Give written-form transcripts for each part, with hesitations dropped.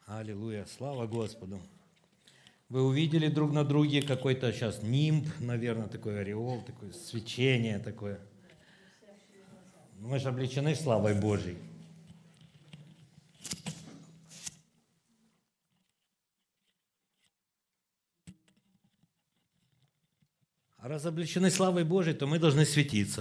Аллилуйя, слава Господу. Вы увидели друг на друге какой-то сейчас нимб, наверное, такой ореол, такое свечение такое. Мы же облечены славой Божьей. А раз облечены славой Божьей, то мы должны светиться.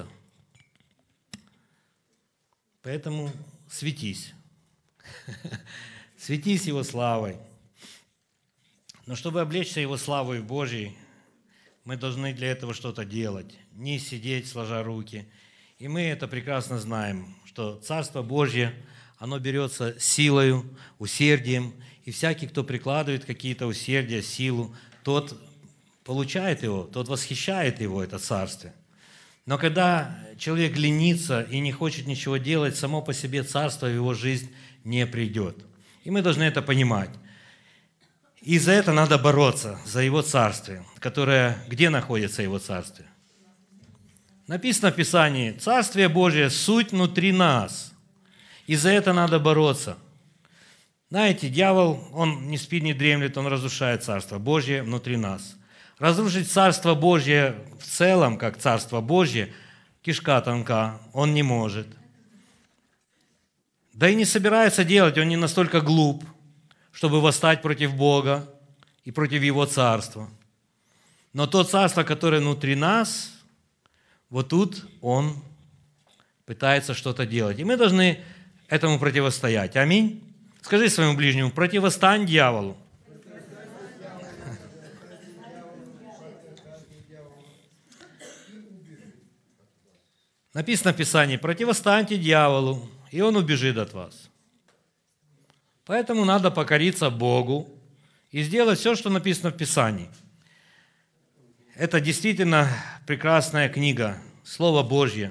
Поэтому светись. Светись Его славой. Но чтобы облечься Его славой Божьей, мы должны для этого что-то делать, не сидеть сложа руки. И мы это прекрасно знаем, что Царство Божье, оно берется силою, усердием, и всякий, кто прикладывает какие-то усердия, силу, тот получает его, тот восхищает его, это Царствие. Но когда человек ленится и не хочет ничего делать, само по себе Царство в его жизнь не придет. И мы должны это понимать. И за это надо бороться, за Его Царствие, которое, где находится Его Царствие? Написано в Писании, Царствие Божие – суть внутри нас. И за это надо бороться. Знаете, дьявол, он не спит, не дремлет, он разрушает Царство Божье внутри нас. Разрушить Царство Божье в целом, как Царство Божье, кишка тонка, он не может. Да и не собирается делать, он не настолько глуп, чтобы восстать против Бога и против Его Царства. Но то Царство, которое внутри нас, вот тут он пытается что-то делать. И мы должны этому противостоять. Аминь. Скажи своему ближнему, противостань дьяволу. Написано в Писании, противостаньте дьяволу, и он убежит от вас. Поэтому надо покориться Богу и сделать все, что написано в Писании. Это действительно прекрасная книга, Слово Божье.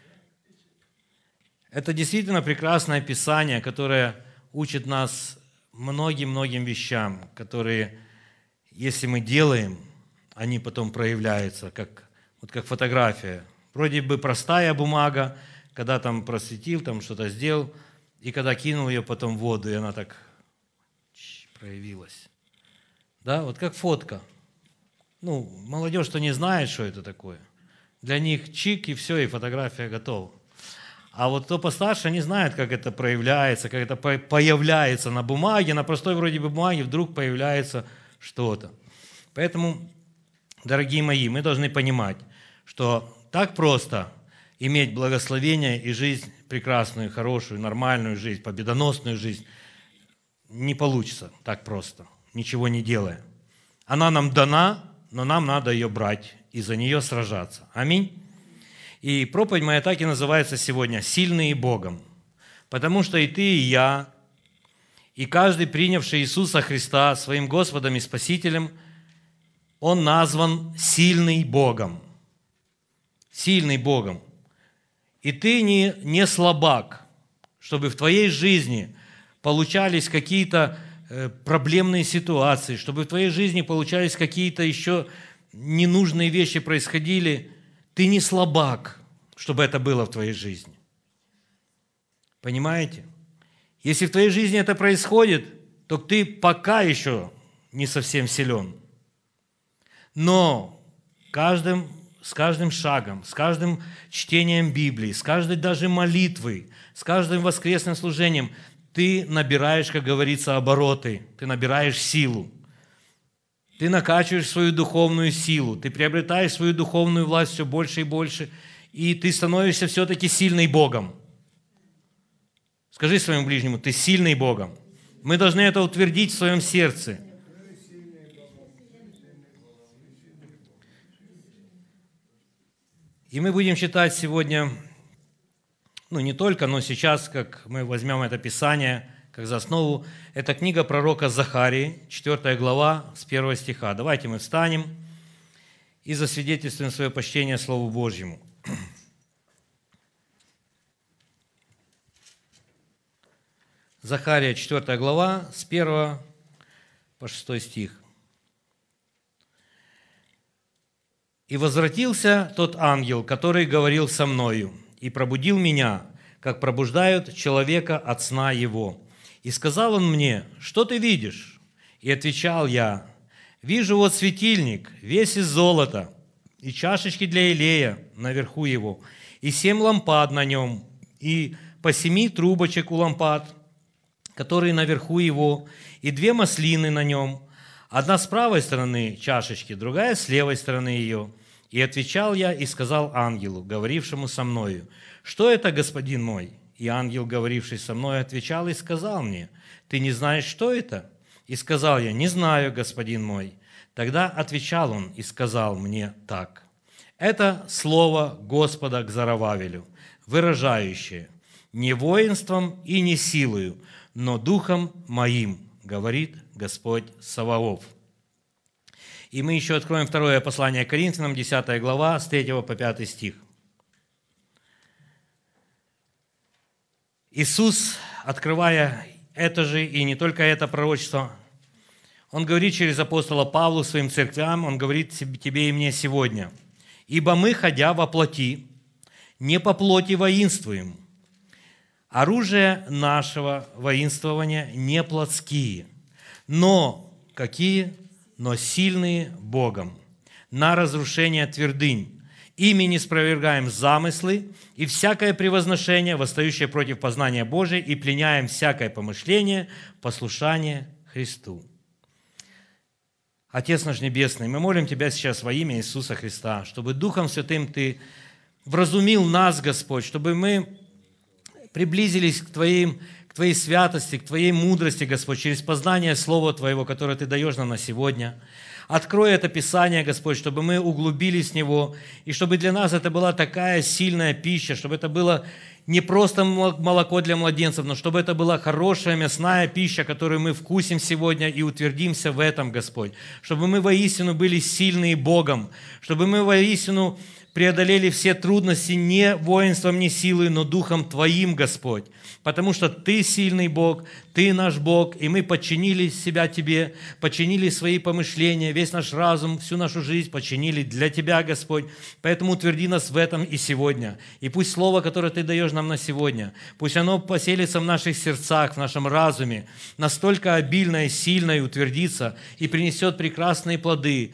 Это действительно прекрасное Писание, которое учит нас многим-многим вещам, которые, если мы делаем, они потом проявляются, как фотография. Вроде бы простая бумага, когда там просветил, там что-то сделал, и когда кинул ее потом в воду, и она так проявилась. Да, вот как фотка. Молодежь-то не знает, что это такое. Для них чик, и все, и фотография готова. А вот кто постарше, не знает, как это проявляется, как это появляется на бумаге, на простой вроде бы бумаге вдруг появляется что-то. Поэтому, дорогие мои, мы должны понимать, что так просто иметь благословение и жизнь прекрасную, хорошую, нормальную жизнь, победоносную жизнь не получится так просто, ничего не делая. Она нам дана, но нам надо ее брать и за нее сражаться. Аминь. И проповедь моя так и называется сегодня «Сильные Богом». Потому что и ты, и я, и каждый, принявший Иисуса Христа своим Господом и Спасителем, он назван «сильный Богом». Сильный Богом. И ты не слабак, чтобы в твоей жизни получались какие-то проблемные ситуации, чтобы в твоей жизни получались какие-то еще ненужные вещи происходили. Ты не слабак, чтобы это было в твоей жизни. Понимаете? Если в твоей жизни это происходит, то ты пока еще не совсем силен. Но с каждым шагом, с каждым чтением Библии, с каждой даже молитвой, с каждым воскресным служением ты набираешь, как говорится, обороты, ты набираешь силу. Ты накачиваешь свою духовную силу, ты приобретаешь свою духовную власть все больше и больше, и ты становишься все-таки сильный Богом. Скажи своему ближнему, ты сильный Богом. Мы должны это утвердить в своем сердце. И мы будем читать сегодня, не только, но сейчас, как мы возьмем это Писание, как за основу, это книга пророка Захарии, 4 глава, с 1 стиха. Давайте мы встанем и засвидетельствуем свое почтение Слову Божьему. Захария, 4 глава, с 1 по 6 стих. «И возвратился тот ангел, который говорил со мною, и пробудил меня, как пробуждают человека от сна его, И сказал он мне: что ты видишь? И отвечал я: вижу вот светильник, весь из золота, и чашечки для елея наверху его, и 7 лампад на нем, и по 7 трубочек у лампад, которые наверху его, и 2 маслины на нем, одна с правой стороны чашечки, другая с левой стороны ее. И отвечал я и сказал ангелу, говорившему со мною: что это, господин мой? И ангел, говоривший со мной, отвечал и сказал мне: ты не знаешь, что это? И сказал я: не знаю, господин мой. Тогда отвечал он и сказал мне так: это слово Господа к Зоровавелю, выражающее: не воинством и не силою, но духом моим, говорит Господь Саваоф. И мы еще откроем второе послание к Коринфянам, 10 глава, с 3 по 5 стих. Иисус, открывая это же и не только это пророчество, Он говорит через апостола Павла своим церквям, Он говорит тебе и мне сегодня: «Ибо мы, ходя во плоти, не по плоти воинствуем. Оружие нашего воинствования не плотские, но какие? Но сильные Богом, на разрушение твердынь. Ими не спровергаем замыслы и всякое превозношение, восстающее против познания Божия, и пленяем всякое помышление, послушание Христу». Отец наш Небесный, мы молим Тебя сейчас во имя Иисуса Христа, чтобы Духом Святым Ты вразумил нас, Господь, чтобы мы приблизились к Твоей святости, к Твоей мудрости, Господь, через познание Слова Твоего, которое Ты даешь нам на сегодня. Открой это Писание, Господь, чтобы мы углубились в него, и чтобы для нас это была такая сильная пища, чтобы это было не просто молоко для младенцев, но чтобы это была хорошая мясная пища, которую мы вкусим сегодня и утвердимся в этом, Господь. Чтобы мы воистину были сильны Богом, чтобы мы воистину преодолели все трудности не воинством, не силой, но Духом Твоим, Господь. Потому что Ты сильный Бог, Ты наш Бог, и мы подчинили себя Тебе, подчинили свои помышления, весь наш разум, всю нашу жизнь подчинили для Тебя, Господь. Поэтому утверди нас в этом и сегодня. И пусть Слово, которое Ты даешь нам на сегодня, пусть оно поселится в наших сердцах, в нашем разуме, настолько обильно и сильно и утвердится, и принесет прекрасные плоды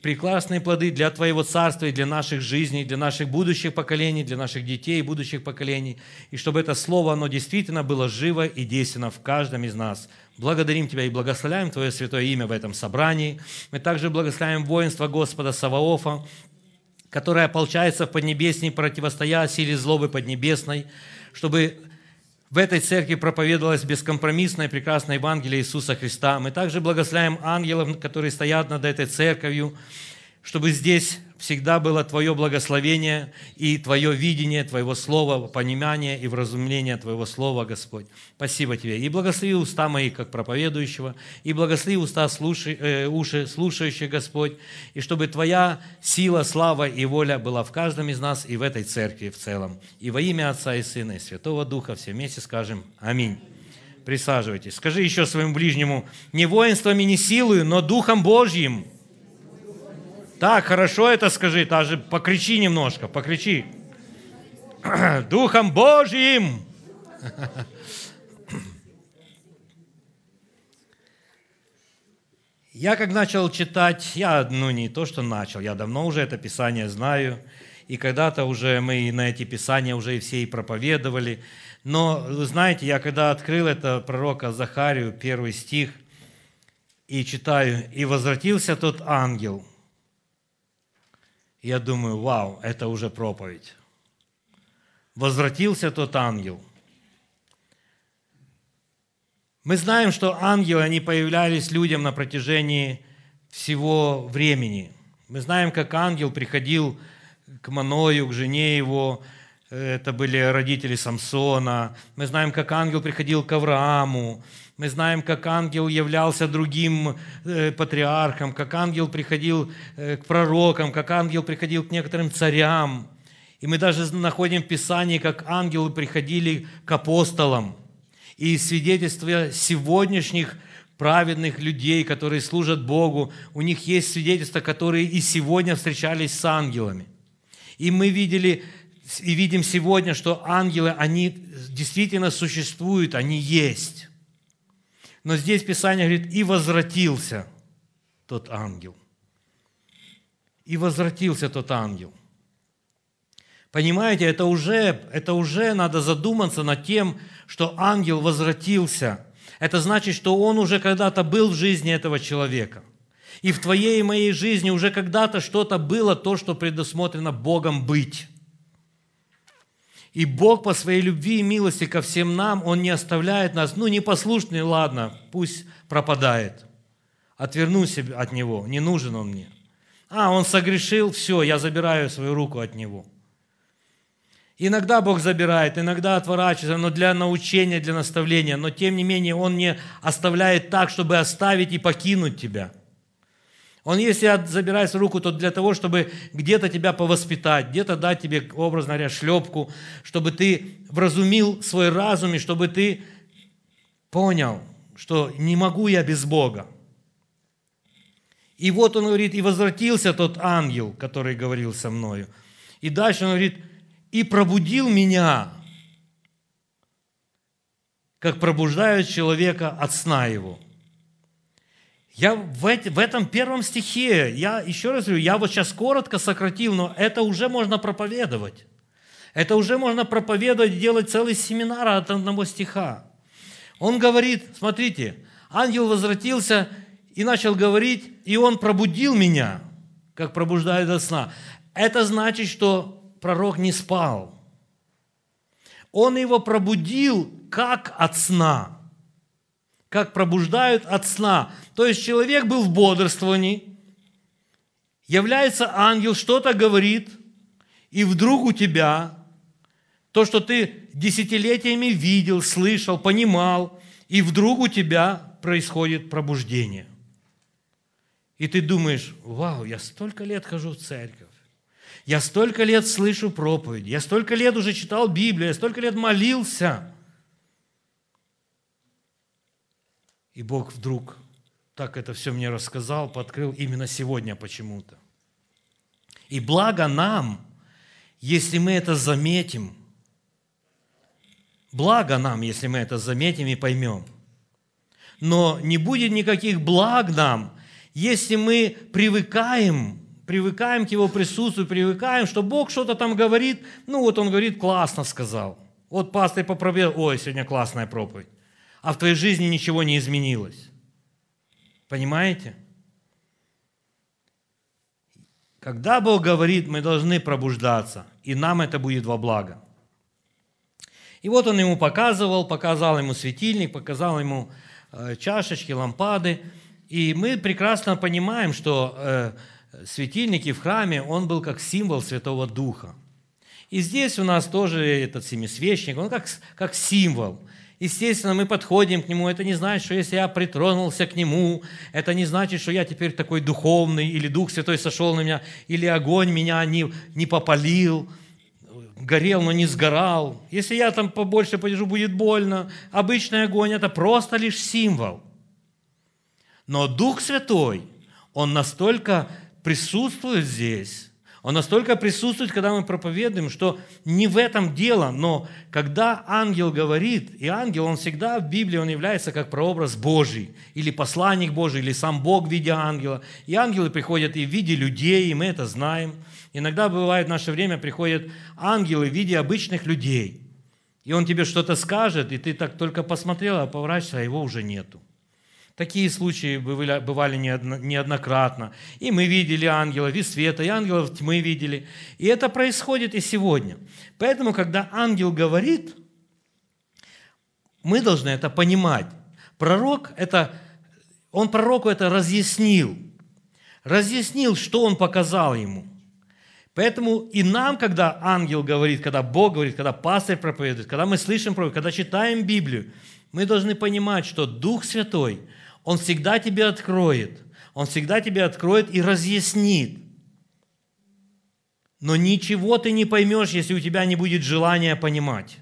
для Твоего Царства и для наших жизней, для наших будущих поколений, для наших детей и будущих поколений, и чтобы это Слово, оно действительно было живо и действенно в каждом из нас. Благодарим Тебя и благословляем Твое святое имя в этом собрании. Мы также благословляем воинство Господа Саваофа, которое ополчается в Поднебесной, противостоя силе злобы Поднебесной, чтобы в этой церкви проповедовалось бескомпромиссное прекрасное Евангелие Иисуса Христа. Мы также благословляем ангелов, которые стоят над этой церковью, чтобы здесь всегда было Твое благословение и Твое видение, Твоего Слова, понимание и вразумление Твоего Слова, Господь. Спасибо Тебе. И благослови уста мои, как проповедующего, и благослови уста уши слушающих, Господь, и чтобы Твоя сила, слава и воля была в каждом из нас и в этой церкви в целом. И во имя Отца и Сына и Святого Духа все вместе скажем аминь. Присаживайтесь. Скажи еще своему ближнему: не воинством и не силою, но Духом Божьим. Так, хорошо это скажи, даже покричи немножко, покричи. Духом Божьим! Я как начал читать, не то, что начал, я давно уже это Писание знаю, и когда-то уже мы на эти Писания уже и все и проповедовали, но, вы знаете, я когда открыл это пророка Захарию, 1 стих, и читаю: «И возвратился тот ангел». Я думаю, вау, это уже проповедь. Возвратился тот ангел. Мы знаем, что ангелы, они появлялись людям на протяжении всего времени. Мы знаем, как ангел приходил к Маною, к жене его. Это были родители Самсона. Мы знаем, как ангел приходил к Аврааму. Мы знаем, как ангел являлся другим патриархам, как ангел приходил к пророкам, как ангел приходил к некоторым царям. И мы даже находим в Писании, как ангелы приходили к апостолам. И свидетельства сегодняшних праведных людей, которые служат Богу, у них есть свидетельства, которые и сегодня встречались с ангелами. И мы видели и видим сегодня, что ангелы, они действительно существуют, они есть. Но здесь Писание говорит, и возвратился тот ангел. И возвратился тот ангел. Понимаете, это уже надо задуматься над тем, что ангел возвратился. Это значит, что он уже когда-то был в жизни этого человека. И в твоей и моей жизни уже когда-то что-то было, то, что предусмотрено Богом быть. И Бог по своей любви и милости ко всем нам, Он не оставляет нас, непослушный, ладно, пусть пропадает. Отвернусь от Него, не нужен Он мне. Он согрешил, все, я забираю свою руку от Него. Иногда Бог забирает, иногда отворачивается, но для научения, для наставления. Но тем не менее Он не оставляет так, чтобы оставить и покинуть тебя. Он, если забирает свою руку, то для того, чтобы где-то тебя повоспитать, где-то дать тебе, образно говоря, шлепку, чтобы ты вразумил свой разум, и чтобы ты понял, что не могу я без Бога. И вот он говорит, и возвратился тот ангел, который говорил со мною. И дальше он говорит, и пробудил меня, как пробуждают человека от сна его. Я в этом первом стихе, я еще раз говорю, я вот сейчас коротко сократил, но это уже можно проповедовать. Это уже можно проповедовать, делать целый семинар от одного стиха. Он говорит, смотрите, ангел возвратился и начал говорить, и он пробудил меня, как пробуждает от сна. Это значит, что пророк не спал. Он его пробудил, как от сна. Как пробуждают от сна. То есть человек был в бодрствовании, является ангел, что-то говорит, и вдруг у тебя то, что ты десятилетиями видел, слышал, понимал, и вдруг у тебя происходит пробуждение. И ты думаешь, вау, я столько лет хожу в церковь, я столько лет слышу проповедь, я столько лет уже читал Библию, я столько лет молился. И Бог вдруг так это все мне рассказал, подкрыл именно сегодня почему-то. И благо нам, если мы это заметим. Благо нам, если мы это заметим и поймем. Но не будет никаких благ нам, если мы привыкаем к Его присутствию, привыкаем, что Бог что-то там говорит, Он говорит, классно сказал. Вот пастырь попроповедовал, ой, сегодня классная проповедь. А в твоей жизни ничего не изменилось. Понимаете? Когда Бог говорит, мы должны пробуждаться, и нам это будет во благо. И вот он ему показал ему светильник, показал ему чашечки, лампады. И мы прекрасно понимаем, что светильник в храме, он был как символ Святого Духа. И здесь у нас тоже этот семисвечник, он как символ. Естественно, мы подходим к нему. Это не значит, что если я притронулся к нему, это не значит, что я теперь такой духовный, или Дух Святой сошел на меня, или огонь меня не попалил, горел, но не сгорал. Если я там побольше подержу, будет больно. Обычный огонь – это просто лишь символ. Но Дух Святой, Он настолько присутствует здесь, Он настолько присутствует, когда мы проповедуем, что не в этом дело, но когда ангел говорит, и ангел, он всегда в Библии, он является как прообраз Божий, или посланник Божий, или сам Бог в виде ангела. И ангелы приходят и в виде людей, и мы это знаем. Иногда бывает в наше время приходят ангелы в виде обычных людей. И он тебе что-то скажет, и ты так только посмотрел, а поворачиваешься, а его уже нету. Такие случаи бывали неоднократно. И мы видели ангелов и света, и ангелов тьмы видели. И это происходит и сегодня. Поэтому, когда ангел говорит, мы должны это понимать. Он пророку это разъяснил. Разъяснил, что он показал ему. Поэтому и нам, когда ангел говорит, когда Бог говорит, когда пастырь проповедует, когда мы слышим проповедь, когда читаем Библию, мы должны понимать, что Дух Святой, Он всегда тебе откроет. Он всегда тебе откроет и разъяснит. Но ничего ты не поймешь, если у тебя не будет желания понимать.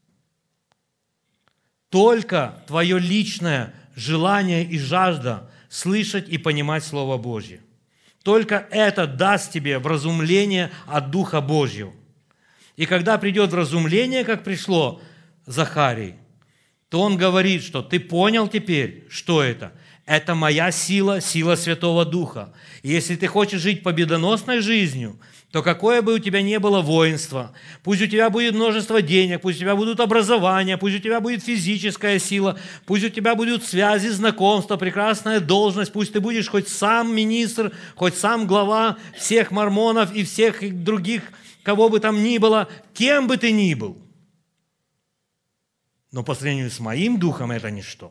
Только твое личное желание и жажда слышать и понимать Слово Божье. Только это даст тебе вразумление от Духа Божьего. И когда придет вразумление, как пришло Захарии, то он говорит, что ты понял теперь, что это? Это моя сила, сила Святого Духа. И если ты хочешь жить победоносной жизнью, то какое бы у тебя ни было воинство, пусть у тебя будет множество денег, пусть у тебя будут образования, пусть у тебя будет физическая сила, пусть у тебя будут связи, знакомства, прекрасная должность, пусть ты будешь хоть сам министр, хоть сам глава всех мормонов и всех других, кого бы там ни было, кем бы ты ни был. Но по сравнению с моим духом это ничто.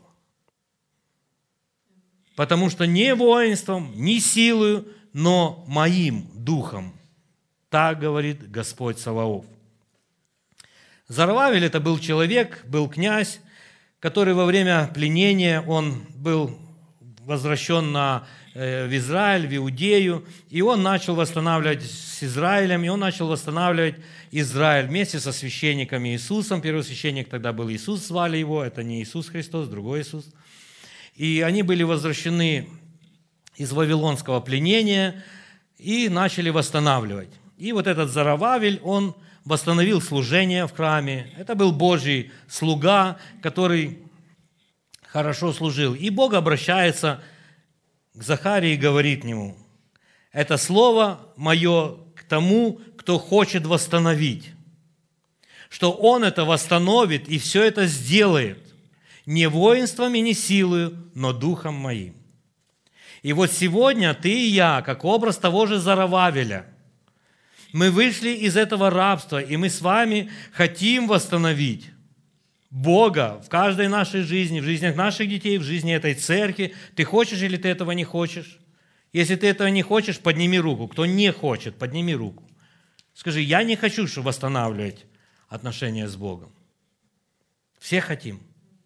Потому что не воинством, не силою, но моим духом. Так говорит Господь Саваоф. Зоровавель это был человек, был князь, который во время пленения, он был возвращен в Израиль, в Иудею, и он начал восстанавливать с Израилем, и он начал восстанавливать Израиль вместе со священниками Иисусом. Первый священник тогда был Иисус, звали его, это не Иисус Христос, другой Иисус. И они были возвращены из вавилонского пленения и начали восстанавливать. И вот этот Зоровавель, он восстановил служение в храме. Это был Божий слуга, который хорошо служил. И Бог обращается к Захарии и говорит ему: это слово мое к тому, кто хочет восстановить, что он это восстановит и все это сделает не воинством и не силою, но духом моим. И вот сегодня ты и я, как образ того же Зоровавеля, мы вышли из этого рабства, и мы с вами хотим восстановить Бога в каждой нашей жизни, в жизнях наших детей, в жизни этой церкви. Ты хочешь или ты этого не хочешь? Если ты этого не хочешь, подними руку. Кто не хочет, подними руку. Скажи: я не хочу, чтобы восстанавливать отношения с Богом. Все хотим.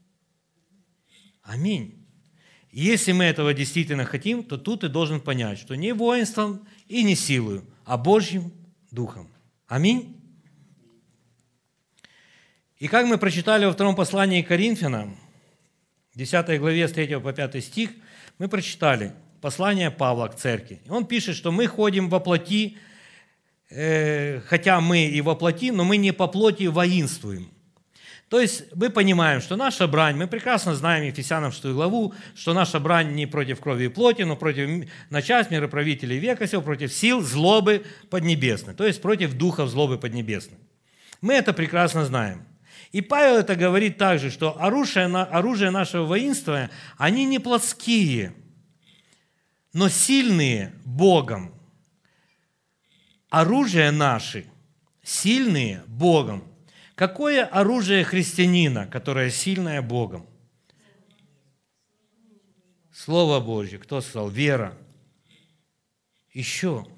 Аминь. Если мы этого действительно хотим, то тут ты должен понять, что не воинством и не силою, а Божьим Духом. Аминь. И как мы прочитали во втором послании к Коринфянам, 10 главе с 3 по 5 стих, мы прочитали послание Павла к церкви. Он пишет, что мы ходим во плоти, хотя мы и во плоти, но мы не по плоти воинствуем. То есть мы понимаем, что наша брань, мы прекрасно знаем Ефесянам 6 главу, что наша брань не против крови и плоти, но против начальств, мироправителей века сего, против сил злобы поднебесной, то есть против духов злобы поднебесной. Мы это прекрасно знаем. И Павел это говорит также, что оружие нашего воинства, они не плотские, но сильные Богом. Оружие наши сильные Богом. Какое оружие христианина, которое сильное Богом? Слово Божье. Кто сказал? Вера. Еще.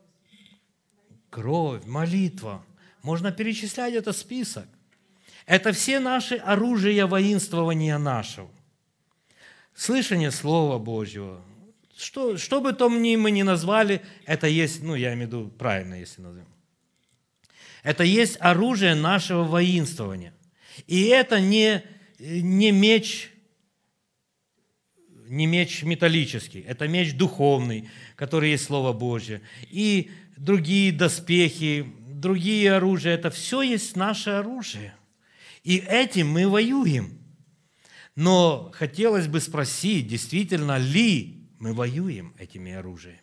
Кровь, молитва. Можно перечислять этот список. Это все наши оружия воинствования нашего. Слышание Слова Божьего. Что бы то мы ни назвали, это есть, я имею в виду правильно, если назовем. Это есть оружие нашего воинствования. И это не меч металлический, это меч духовный, который есть Слово Божье. И другие доспехи, другие оружия, это все есть наше оружие. И этим мы воюем. Но хотелось бы спросить, действительно ли мы воюем этими оружиями?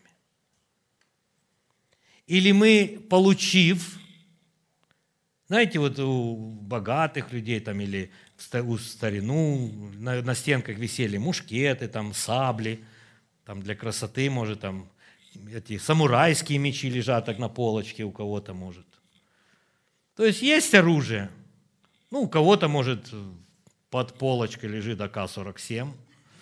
Или мы, получив, знаете, вот у богатых людей там, или в старину на стенках висели мушкеты, там, сабли, там, для красоты, может, там, эти самурайские мечи лежат так на полочке у кого-то, может. То есть оружие. У кого-то, может, под полочкой лежит АК-47.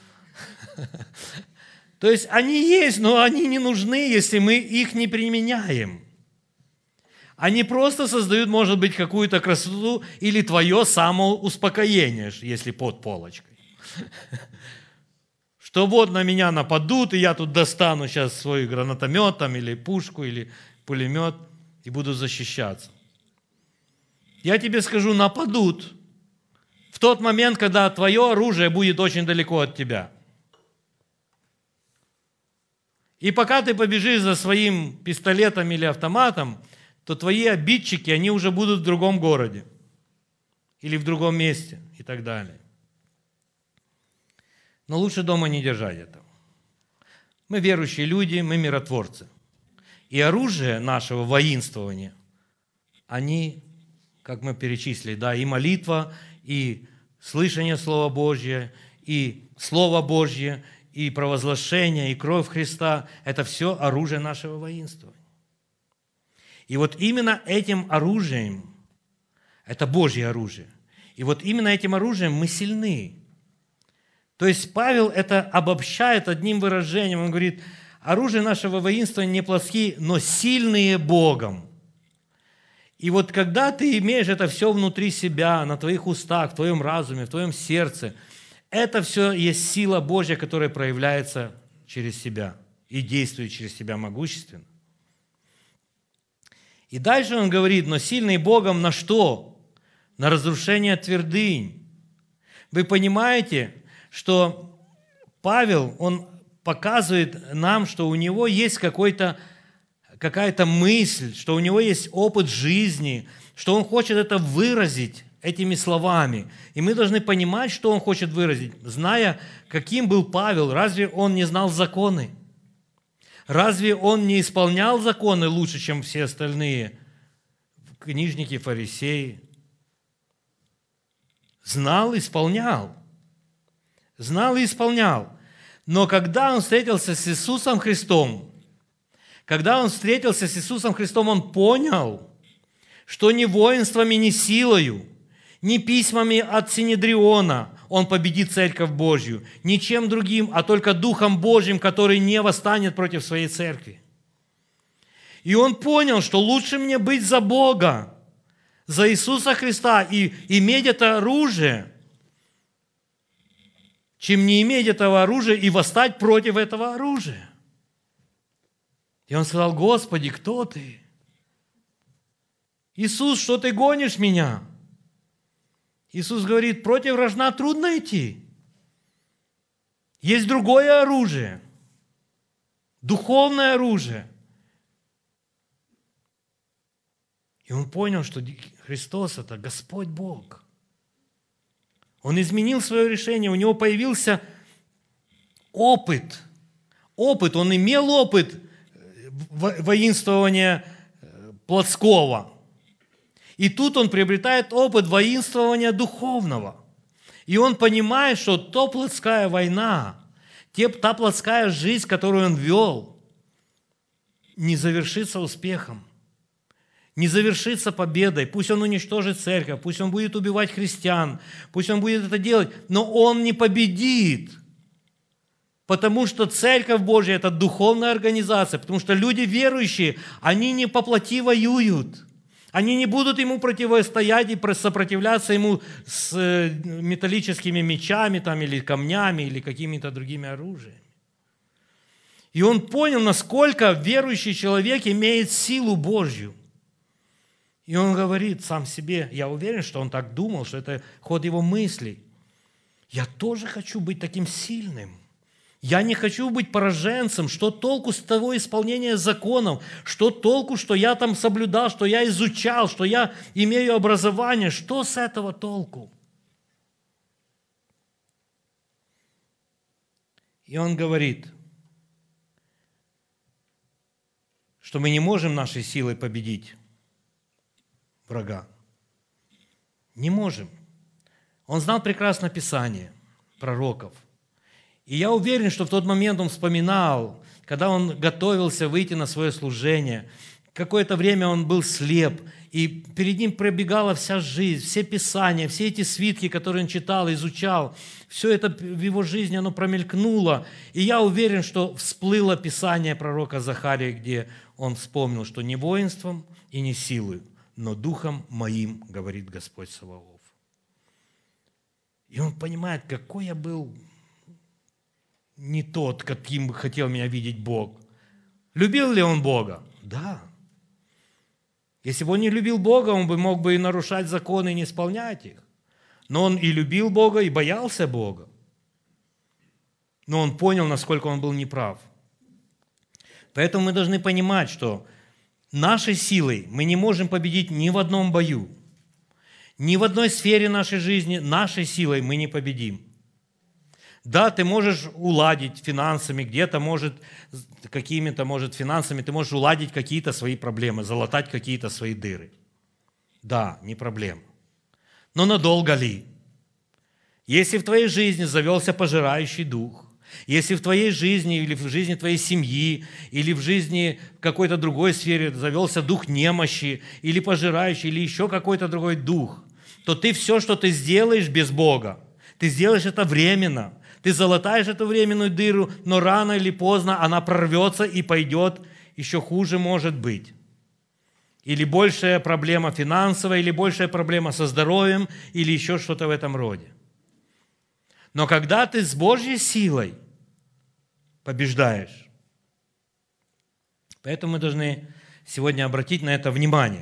То есть они есть, но они не нужны, если мы их не применяем. Они просто создают, может быть, какую-то красоту или твое самоуспокоение, если под полочкой. Что вот на меня нападут, и я тут достану сейчас свой гранатомет там, или пушку, или пулемет, и буду защищаться. Я тебе скажу, нападут в тот момент, когда твое оружие будет очень далеко от тебя. И пока ты побежишь за своим пистолетом или автоматом, то твои обидчики, они уже будут в другом городе или в другом месте и так далее. Но лучше дома не держать этого. Мы верующие люди, мы миротворцы. И оружие нашего воинствования, они, как мы перечислили, да, и молитва, и слышание Слова Божьего, и Слово Божье, и провозглашение, и кровь Христа – это все оружие нашего воинствования. И вот именно этим оружием, это Божье оружие, и вот именно этим оружием мы сильны. То есть Павел это обобщает одним выражением. Он говорит, оружие нашего воинства не плотские, но сильные Богом. И вот когда ты имеешь это все внутри себя, на твоих устах, в твоем разуме, в твоем сердце, это все есть сила Божья, которая проявляется через себя и действует через себя могущественно. И дальше он говорит, но сильный Богом на что? На разрушение твердынь. Вы понимаете, что Павел, он показывает нам, что у него есть какая-то мысль, что у него есть опыт жизни, что он хочет это выразить этими словами. И мы должны понимать, что он хочет выразить, зная, каким был Павел. Разве он не знал законы? Разве он не исполнял законы лучше, чем все остальные книжники, фарисеи? Знал, исполнял. Знал и исполнял. Но когда он встретился с Иисусом Христом, он понял, что ни воинствами, ни силою, ни письмами от Синедриона он победит Церковь Божью, ничем другим, а только Духом Божьим, который не восстанет против своей Церкви. И он понял, что лучше мне быть за Бога, за Иисуса Христа и иметь это оружие, чем не иметь этого оружия и восстать против этого оружия. И он сказал, Господи, кто ты? Иисус, что ты гонишь меня? Иисус говорит, против рожна трудно идти. Есть другое оружие, духовное оружие. И он понял, что Христос – это Господь Бог. Он изменил свое решение, у него появился опыт. Он имел опыт воинствования плотского. И тут он приобретает опыт воинствования духовного. И он понимает, что та плотская война, та плотская жизнь, которую он вел, не завершится успехом, не завершится победой. Пусть он уничтожит церковь, пусть он будет убивать христиан, пусть он будет это делать, но он не победит. Потому что Церковь Божья – это духовная организация, потому что люди верующие, они не по плоти воюют. Они не будут ему противостоять и сопротивляться ему с металлическими мечами там, или камнями, или какими-то другими оружиями. И он понял, насколько верующий человек имеет силу Божью. И он говорит сам себе, я уверен, что он так думал, что это ход его мыслей. Я тоже хочу быть таким сильным. Я не хочу быть пораженцем. Что толку с того исполнения законов? Что толку, что я там соблюдал, что я изучал, что я имею образование? Что с этого толку? И он говорит, что мы не можем нашей силой победить врага. Не можем. Он знал прекрасно Писание, пророков. И я уверен, что в тот момент он вспоминал, когда он готовился выйти на свое служение, какое-то время он был слеп, и перед ним пробегала вся жизнь, все Писания, все эти свитки, которые он читал, изучал, все это в его жизни, оно промелькнуло. И я уверен, что всплыло Писание пророка Захарии, где он вспомнил, что не воинством и не силой, но духом моим, говорит Господь Саваоф. И он понимает, какой я был не тот, каким хотел меня видеть Бог. Любил ли он Бога? Да. Если бы он не любил Бога, он бы мог бы и нарушать законы, и не исполнять их. Но он и любил Бога, и боялся Бога. Но он понял, насколько он был неправ. Поэтому мы должны понимать, что нашей силой мы не можем победить ни в одном бою. Ни в одной сфере нашей жизни нашей силой мы не победим. Да, ты можешь уладить финансами, где-то какими-то финансами ты можешь уладить какие-то свои проблемы, залатать какие-то свои дыры. Да, не проблема. Но надолго ли? Если в твоей жизни завелся пожирающий дух, если в твоей жизни или в жизни твоей семьи, или в жизни в какой-то другой сфере завелся дух немощи, или пожирающий, или еще какой-то другой дух, то ты все, что ты сделаешь без Бога, ты сделаешь это временно. Ты залатаешь эту временную дыру, но рано или поздно она прорвется и пойдет, еще хуже может быть. Или большая проблема финансовая, или большая проблема со здоровьем, или еще что-то в этом роде. Но когда ты с Божьей силой побеждаешь, поэтому мы должны сегодня обратить на это внимание,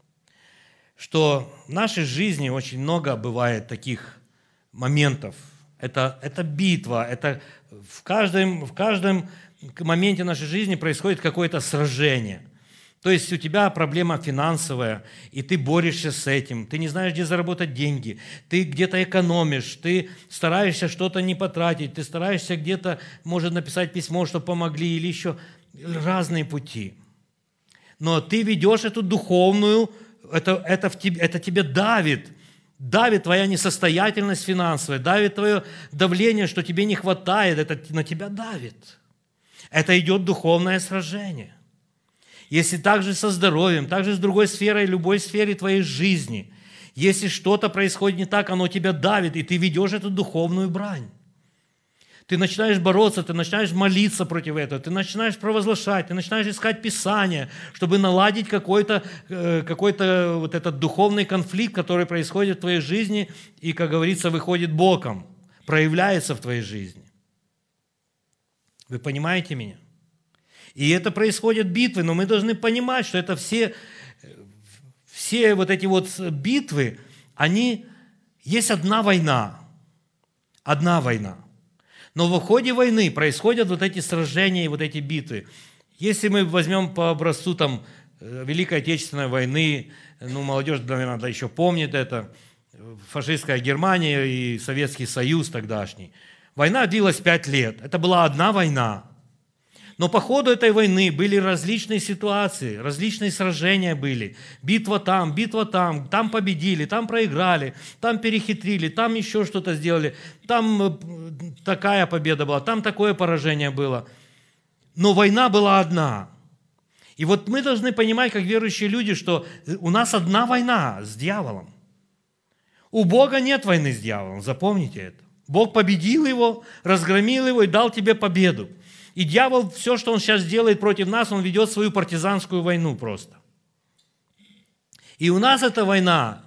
что в нашей жизни очень много бывает таких моментов. Это битва, это в каждом моменте нашей жизни происходит какое-то сражение. То есть у тебя проблема финансовая, и ты борешься с этим, ты не знаешь, где заработать деньги, ты где-то экономишь, ты стараешься что-то не потратить, ты стараешься где-то, может, написать письмо, чтобы помогли, или еще разные пути. Но ты ведешь эту духовную, это тебе давит. Давит твоя несостоятельность финансовая, давит твое давление, что тебе не хватает, это на тебя давит. Это идет духовное сражение. Если также со здоровьем, также с другой сферой, любой сфере твоей жизни, если что-то происходит не так, оно тебя давит, и ты ведешь эту духовную брань. Ты начинаешь бороться, ты начинаешь молиться против этого, ты начинаешь провозглашать, ты начинаешь искать Писание, чтобы наладить какой-то вот этот духовный конфликт, который происходит в твоей жизни и, как говорится, выходит боком, проявляется в твоей жизни. Вы понимаете меня? И это происходят битвы, но мы должны понимать, что это все вот эти вот битвы, есть одна война. Одна война. Но в ходе войны происходят вот эти сражения и вот эти битвы. Если мы возьмем по образцу Великой Отечественной войны, молодежь, наверное, еще помнит это, фашистская Германия и Советский Союз тогдашний. Война длилась 5 лет. Это была одна война. Но по ходу этой войны были различные ситуации, различные сражения были. Битва там, там победили, там проиграли, там перехитрили, там еще что-то сделали, там такая победа была, там такое поражение было. Но война была одна. И вот мы должны понимать, как верующие люди, что у нас одна война с дьяволом. У Бога нет войны с дьяволом, запомните это. Бог победил его, разгромил его и дал тебе победу. И дьявол, все, что он сейчас делает против нас, он ведет свою партизанскую войну просто. И у нас эта война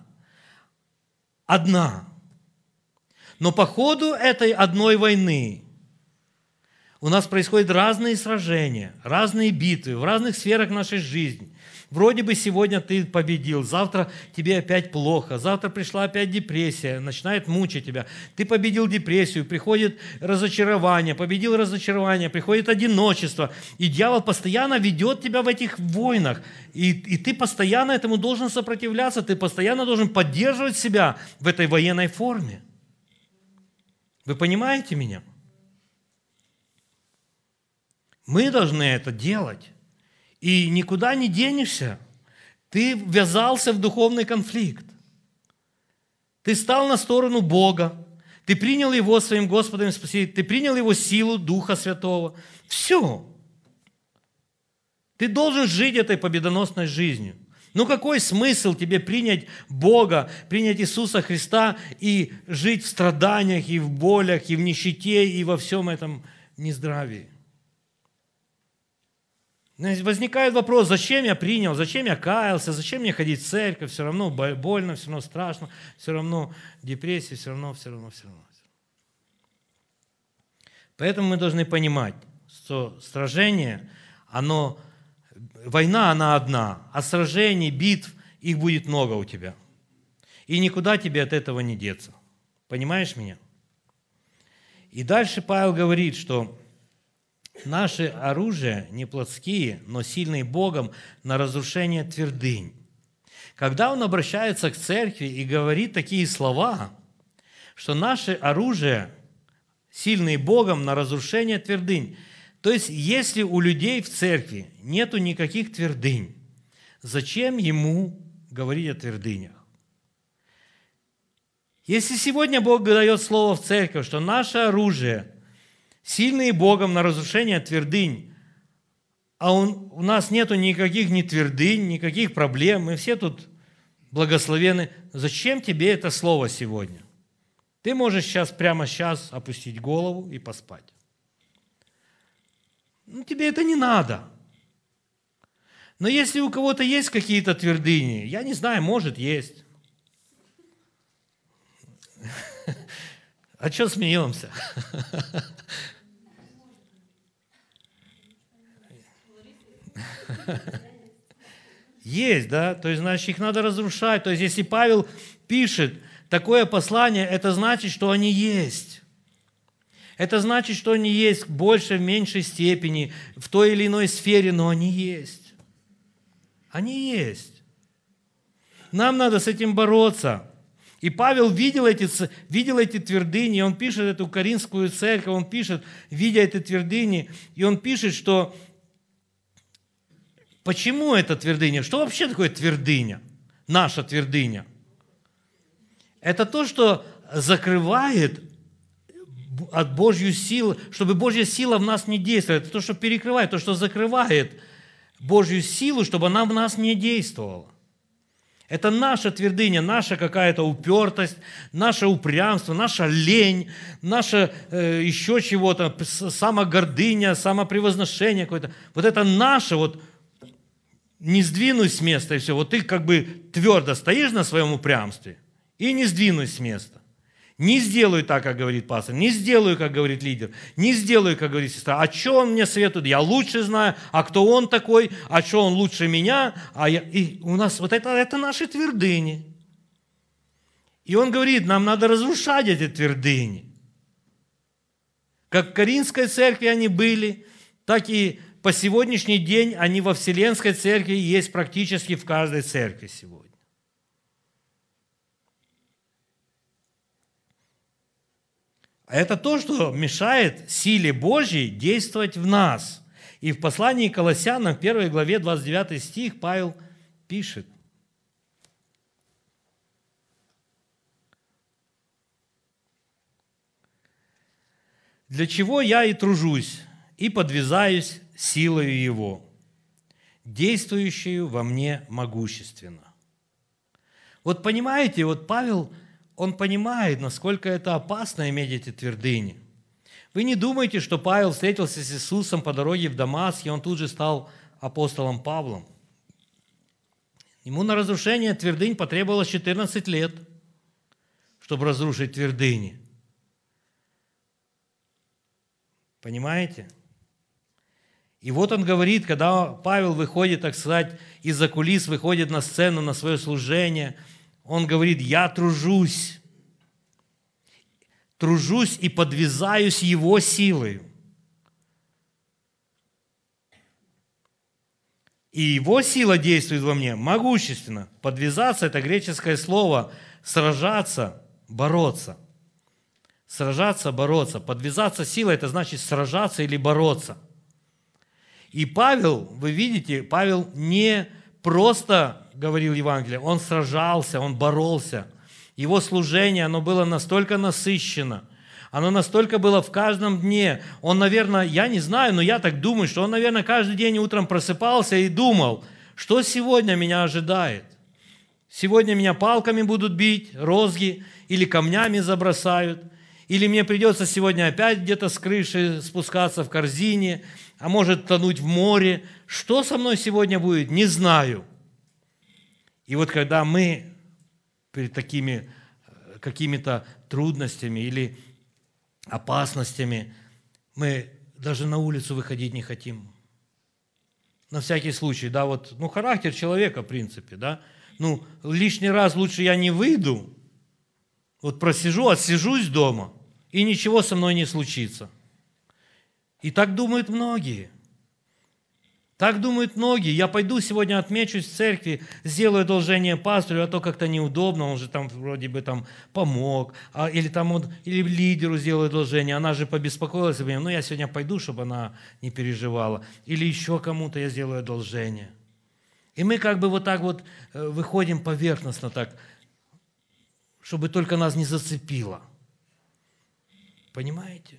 одна. Но по ходу этой одной войны у нас происходят разные сражения, разные битвы в разных сферах нашей жизни. Вроде бы сегодня ты победил, завтра тебе опять плохо, завтра пришла опять депрессия, начинает мучить тебя. Ты победил депрессию, приходит разочарование, победил разочарование, приходит одиночество. И дьявол постоянно ведет тебя в этих войнах. И ты постоянно этому должен сопротивляться, ты постоянно должен поддерживать себя в этой военной форме. Вы понимаете меня? Мы должны это делать. И никуда не денешься. Ты ввязался в духовный конфликт. Ты стал на сторону Бога. Ты принял Его своим Господом и Спасителем. Ты принял Его силу Духа Святого. Все. Ты должен жить этой победоносной жизнью. Ну какой смысл тебе принять Бога, принять Иисуса Христа и жить в страданиях, и в болях, и в нищете, и во всем этом нездравии? Возникает вопрос, зачем я принял, зачем я каялся, зачем мне ходить в церковь, все равно больно, все равно страшно, все равно депрессия, все равно. Поэтому мы должны понимать, что сражение, война, она одна, а сражений, битв, их будет много у тебя. И никуда тебе от этого не деться. Понимаешь меня? И дальше Павел говорит, что наши оружия не плотские, но сильные Богом на разрушение твердынь. Когда он обращается к церкви и говорит такие слова, что наше оружие сильные Богом на разрушение твердынь. То есть, если у людей в церкви нету никаких твердынь, зачем ему говорить о твердынях? Если сегодня Бог дает слово в церковь, что наше оружие сильные Богом на разрушение твердынь, а у нас нету никаких ни твердынь, никаких проблем, мы все тут благословенны, зачем тебе это слово сегодня? Ты можешь прямо сейчас опустить голову и поспать. Тебе это не надо. Но если у кого-то есть какие-то твердыни, я не знаю, может, есть. А что смеемся? Есть, да? То есть, значит, их надо разрушать. То есть, если Павел пишет такое послание, это значит, что они есть. Это значит, что они есть в большей, в меньшей степени, в той или иной сфере, но они есть. Они есть. Нам надо с этим бороться. И Павел видел эти твердыни, и он пишет эту Коринфскую церковь, он пишет, видя эти твердыни, и он пишет, что почему это твердыня? Что вообще такое твердыня? Наша твердыня. Это то, что закрывает от Божью силу, чтобы Божья сила в нас не действовала. Это то, что перекрывает, то, что закрывает Божью силу, чтобы она в нас не действовала. Это наша твердыня, наша какая-то упертость, наше упрямство, наша лень, наша еще чего-то, самогордыня, самопревозношение какое-то. Вот это наше, не сдвинусь с места и все. Вот ты как бы твердо стоишь на своем упрямстве и не сдвинусь с места. Не сделаю так, как говорит пастор, не сделаю, как говорит лидер, не сделаю, как говорит сестра. А что он мне советует? Я лучше знаю. А кто он такой? А что он лучше меня? И у нас это наши твердыни. И он говорит, нам надо разрушать эти твердыни. Как в Коринфской церкви они были, так и по сегодняшний день они во Вселенской церкви есть практически в каждой церкви сегодня. А это то, что мешает силе Божьей действовать в нас. И в послании к Колоссянам, в 1 главе, 29 стих, Павел пишет. «Для чего я и тружусь, и подвязаюсь силою Его, действующую во мне могущественно». Вот понимаете, Павел, он понимает, насколько это опасно иметь эти твердыни. Вы не думаете, что Павел встретился с Иисусом по дороге в Дамаск, и он тут же стал апостолом Павлом. Ему на разрушение твердынь потребовалось 14 лет, чтобы разрушить твердыни. Понимаете? И вот он говорит, когда Павел выходит, так сказать, из-за кулис, выходит на сцену, на свое служение, он говорит, я тружусь и подвязаюсь Его силою. И Его сила действует во мне могущественно. Подвязаться – это греческое слово сражаться, бороться. Сражаться, бороться. Подвязаться силой – это значит сражаться или бороться. И Павел, вы видите, Павел не просто говорил Евангелие, он сражался, он боролся. Его служение, оно было настолько насыщено, оно настолько было в каждом дне. Он, наверное, я не знаю, но я так думаю, что он, наверное, каждый день утром просыпался и думал, что сегодня меня ожидает. Сегодня меня палками будут бить, розги, или камнями забросают, или мне придется сегодня опять где-то с крыши спускаться в корзине, а может тонуть в море. Что со мной сегодня будет, не знаю. И вот когда мы перед такими какими-то трудностями или опасностями, мы даже на улицу выходить не хотим. На всякий случай, да, характер человека, в принципе, да. Лишний раз лучше я не выйду, просижу, отсижусь дома, и ничего со мной не случится. И так думают многие. Так думают многие. Я пойду сегодня отмечусь в церкви, сделаю одолжение пастору, а то как-то неудобно, он же там вроде бы там помог, или там или лидеру сделаю одолжение, она же побеспокоилась обо мне, ну я сегодня пойду, чтобы она не переживала, или еще кому-то я сделаю одолжение. И мы как бы вот так вот выходим поверхностно так, чтобы только нас не зацепило. Понимаете?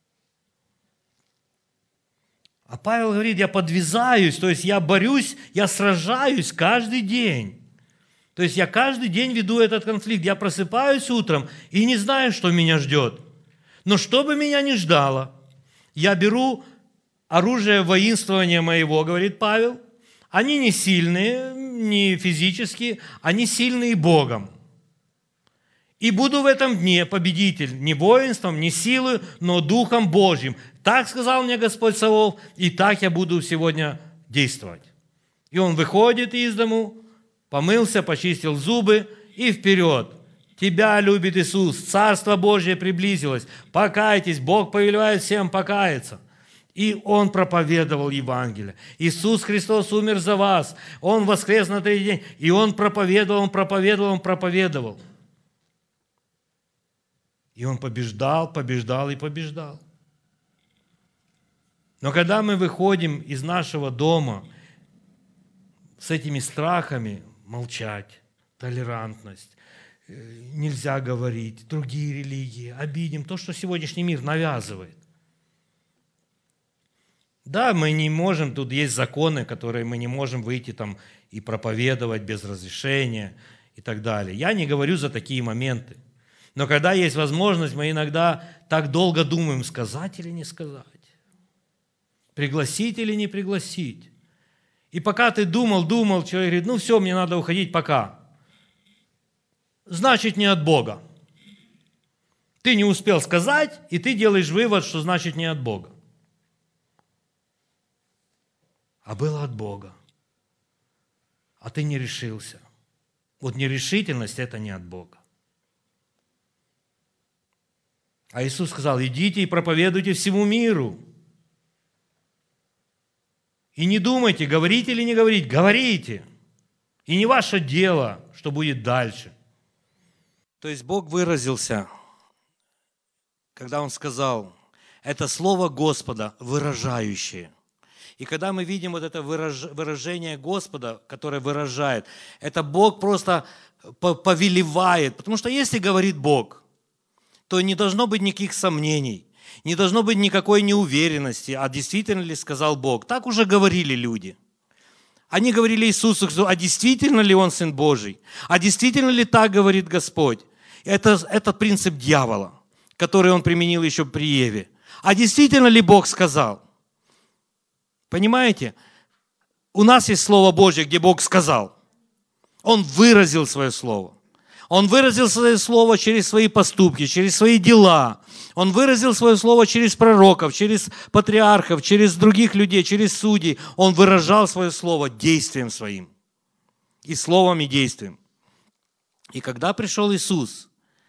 А Павел говорит, я подвязаюсь, то есть я борюсь, я сражаюсь каждый день. То есть я каждый день веду этот конфликт. Я просыпаюсь утром и не знаю, что меня ждет. Но что бы меня ни ждало, я беру оружие воинствования моего, говорит Павел. Они не сильные, не физически, они сильные Богом. И буду в этом дне победитель не воинством, не силой, но Духом Божьим. Так сказал мне Господь Саваоф, и так я буду сегодня действовать. И он выходит из дому, помылся, почистил зубы и вперед. Тебя любит Иисус, Царство Божье приблизилось. Покайтесь, Бог повелевает всем покаяться. И он проповедовал Евангелие. Иисус Христос умер за вас. Он воскрес на третий день. И он проповедовал. И он побеждал и побеждал. Но когда мы выходим из нашего дома с этими страхами, молчать, толерантность, нельзя говорить, другие религии, обидим, то, что сегодняшний мир навязывает. Да, мы не можем, тут есть законы, которые мы не можем выйти там и проповедовать без разрешения и так далее. Я не говорю за такие моменты. Но когда есть возможность, мы иногда так долго думаем, сказать или не сказать, пригласить или не пригласить. И пока ты думал, человек говорит, ну все, мне надо уходить, пока. Значит, не от Бога. Ты не успел сказать, и ты делаешь вывод, что значит не от Бога. А было от Бога. А ты не решился. Вот нерешительность – это не от Бога. А Иисус сказал, идите и проповедуйте всему миру. И не думайте, говорить или не говорить, говорите. И не ваше дело, что будет дальше. То есть Бог выразился, когда Он сказал, это слово Господа выражающее. И когда мы видим вот это выражение Господа, которое выражает, это Бог просто повелевает. Потому что если говорит Бог, то не должно быть никаких сомнений, не должно быть никакой неуверенности, а действительно ли сказал Бог. Так уже говорили люди. Они говорили Иисусу, а действительно ли Он Сын Божий? А действительно ли так говорит Господь? Это принцип дьявола, который он применил еще при Еве. А действительно ли Бог сказал? Понимаете? У нас есть Слово Божье, где Бог сказал. Он выразил свое Слово. Он выразил свое слово через свои поступки, через свои дела. Он выразил свое слово через пророков, через патриархов, через других людей, через судей. Он выражал свое слово действием своим. И словом, и действием. И когда пришел Иисус,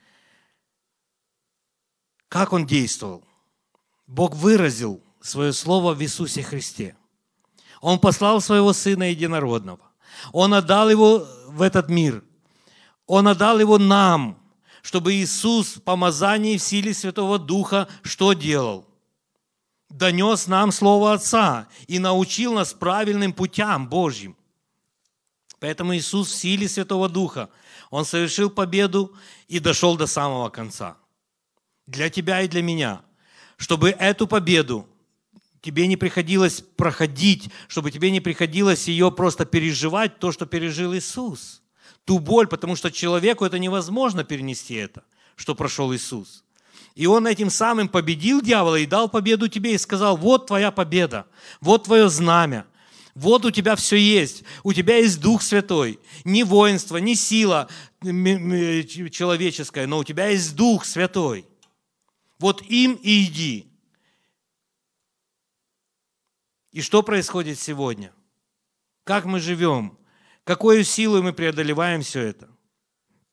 как Он действовал? Бог выразил свое слово в Иисусе Христе. Он послал своего Сына Единородного. Он отдал Его в этот мир. Он отдал Его нам, чтобы Иисус в помазании в силе Святого Духа что делал? Донес нам Слово Отца и научил нас правильным путям Божьим. Поэтому Иисус в силе Святого Духа, Он совершил победу и дошел до самого конца. Для тебя и для меня. Чтобы эту победу тебе не приходилось проходить, чтобы тебе не приходилось ее просто переживать, то, что пережил Иисус. Ту боль, потому что человеку это невозможно перенести это, что прошел Иисус. И Он этим самым победил дьявола и дал победу тебе и сказал, вот твоя победа, вот твое знамя, вот у тебя все есть, у тебя есть Дух Святой, не воинство, не сила человеческая, но у тебя есть Дух Святой. Вот им и иди. И что происходит сегодня? Как мы живем? Какой силой мы преодолеваем все это?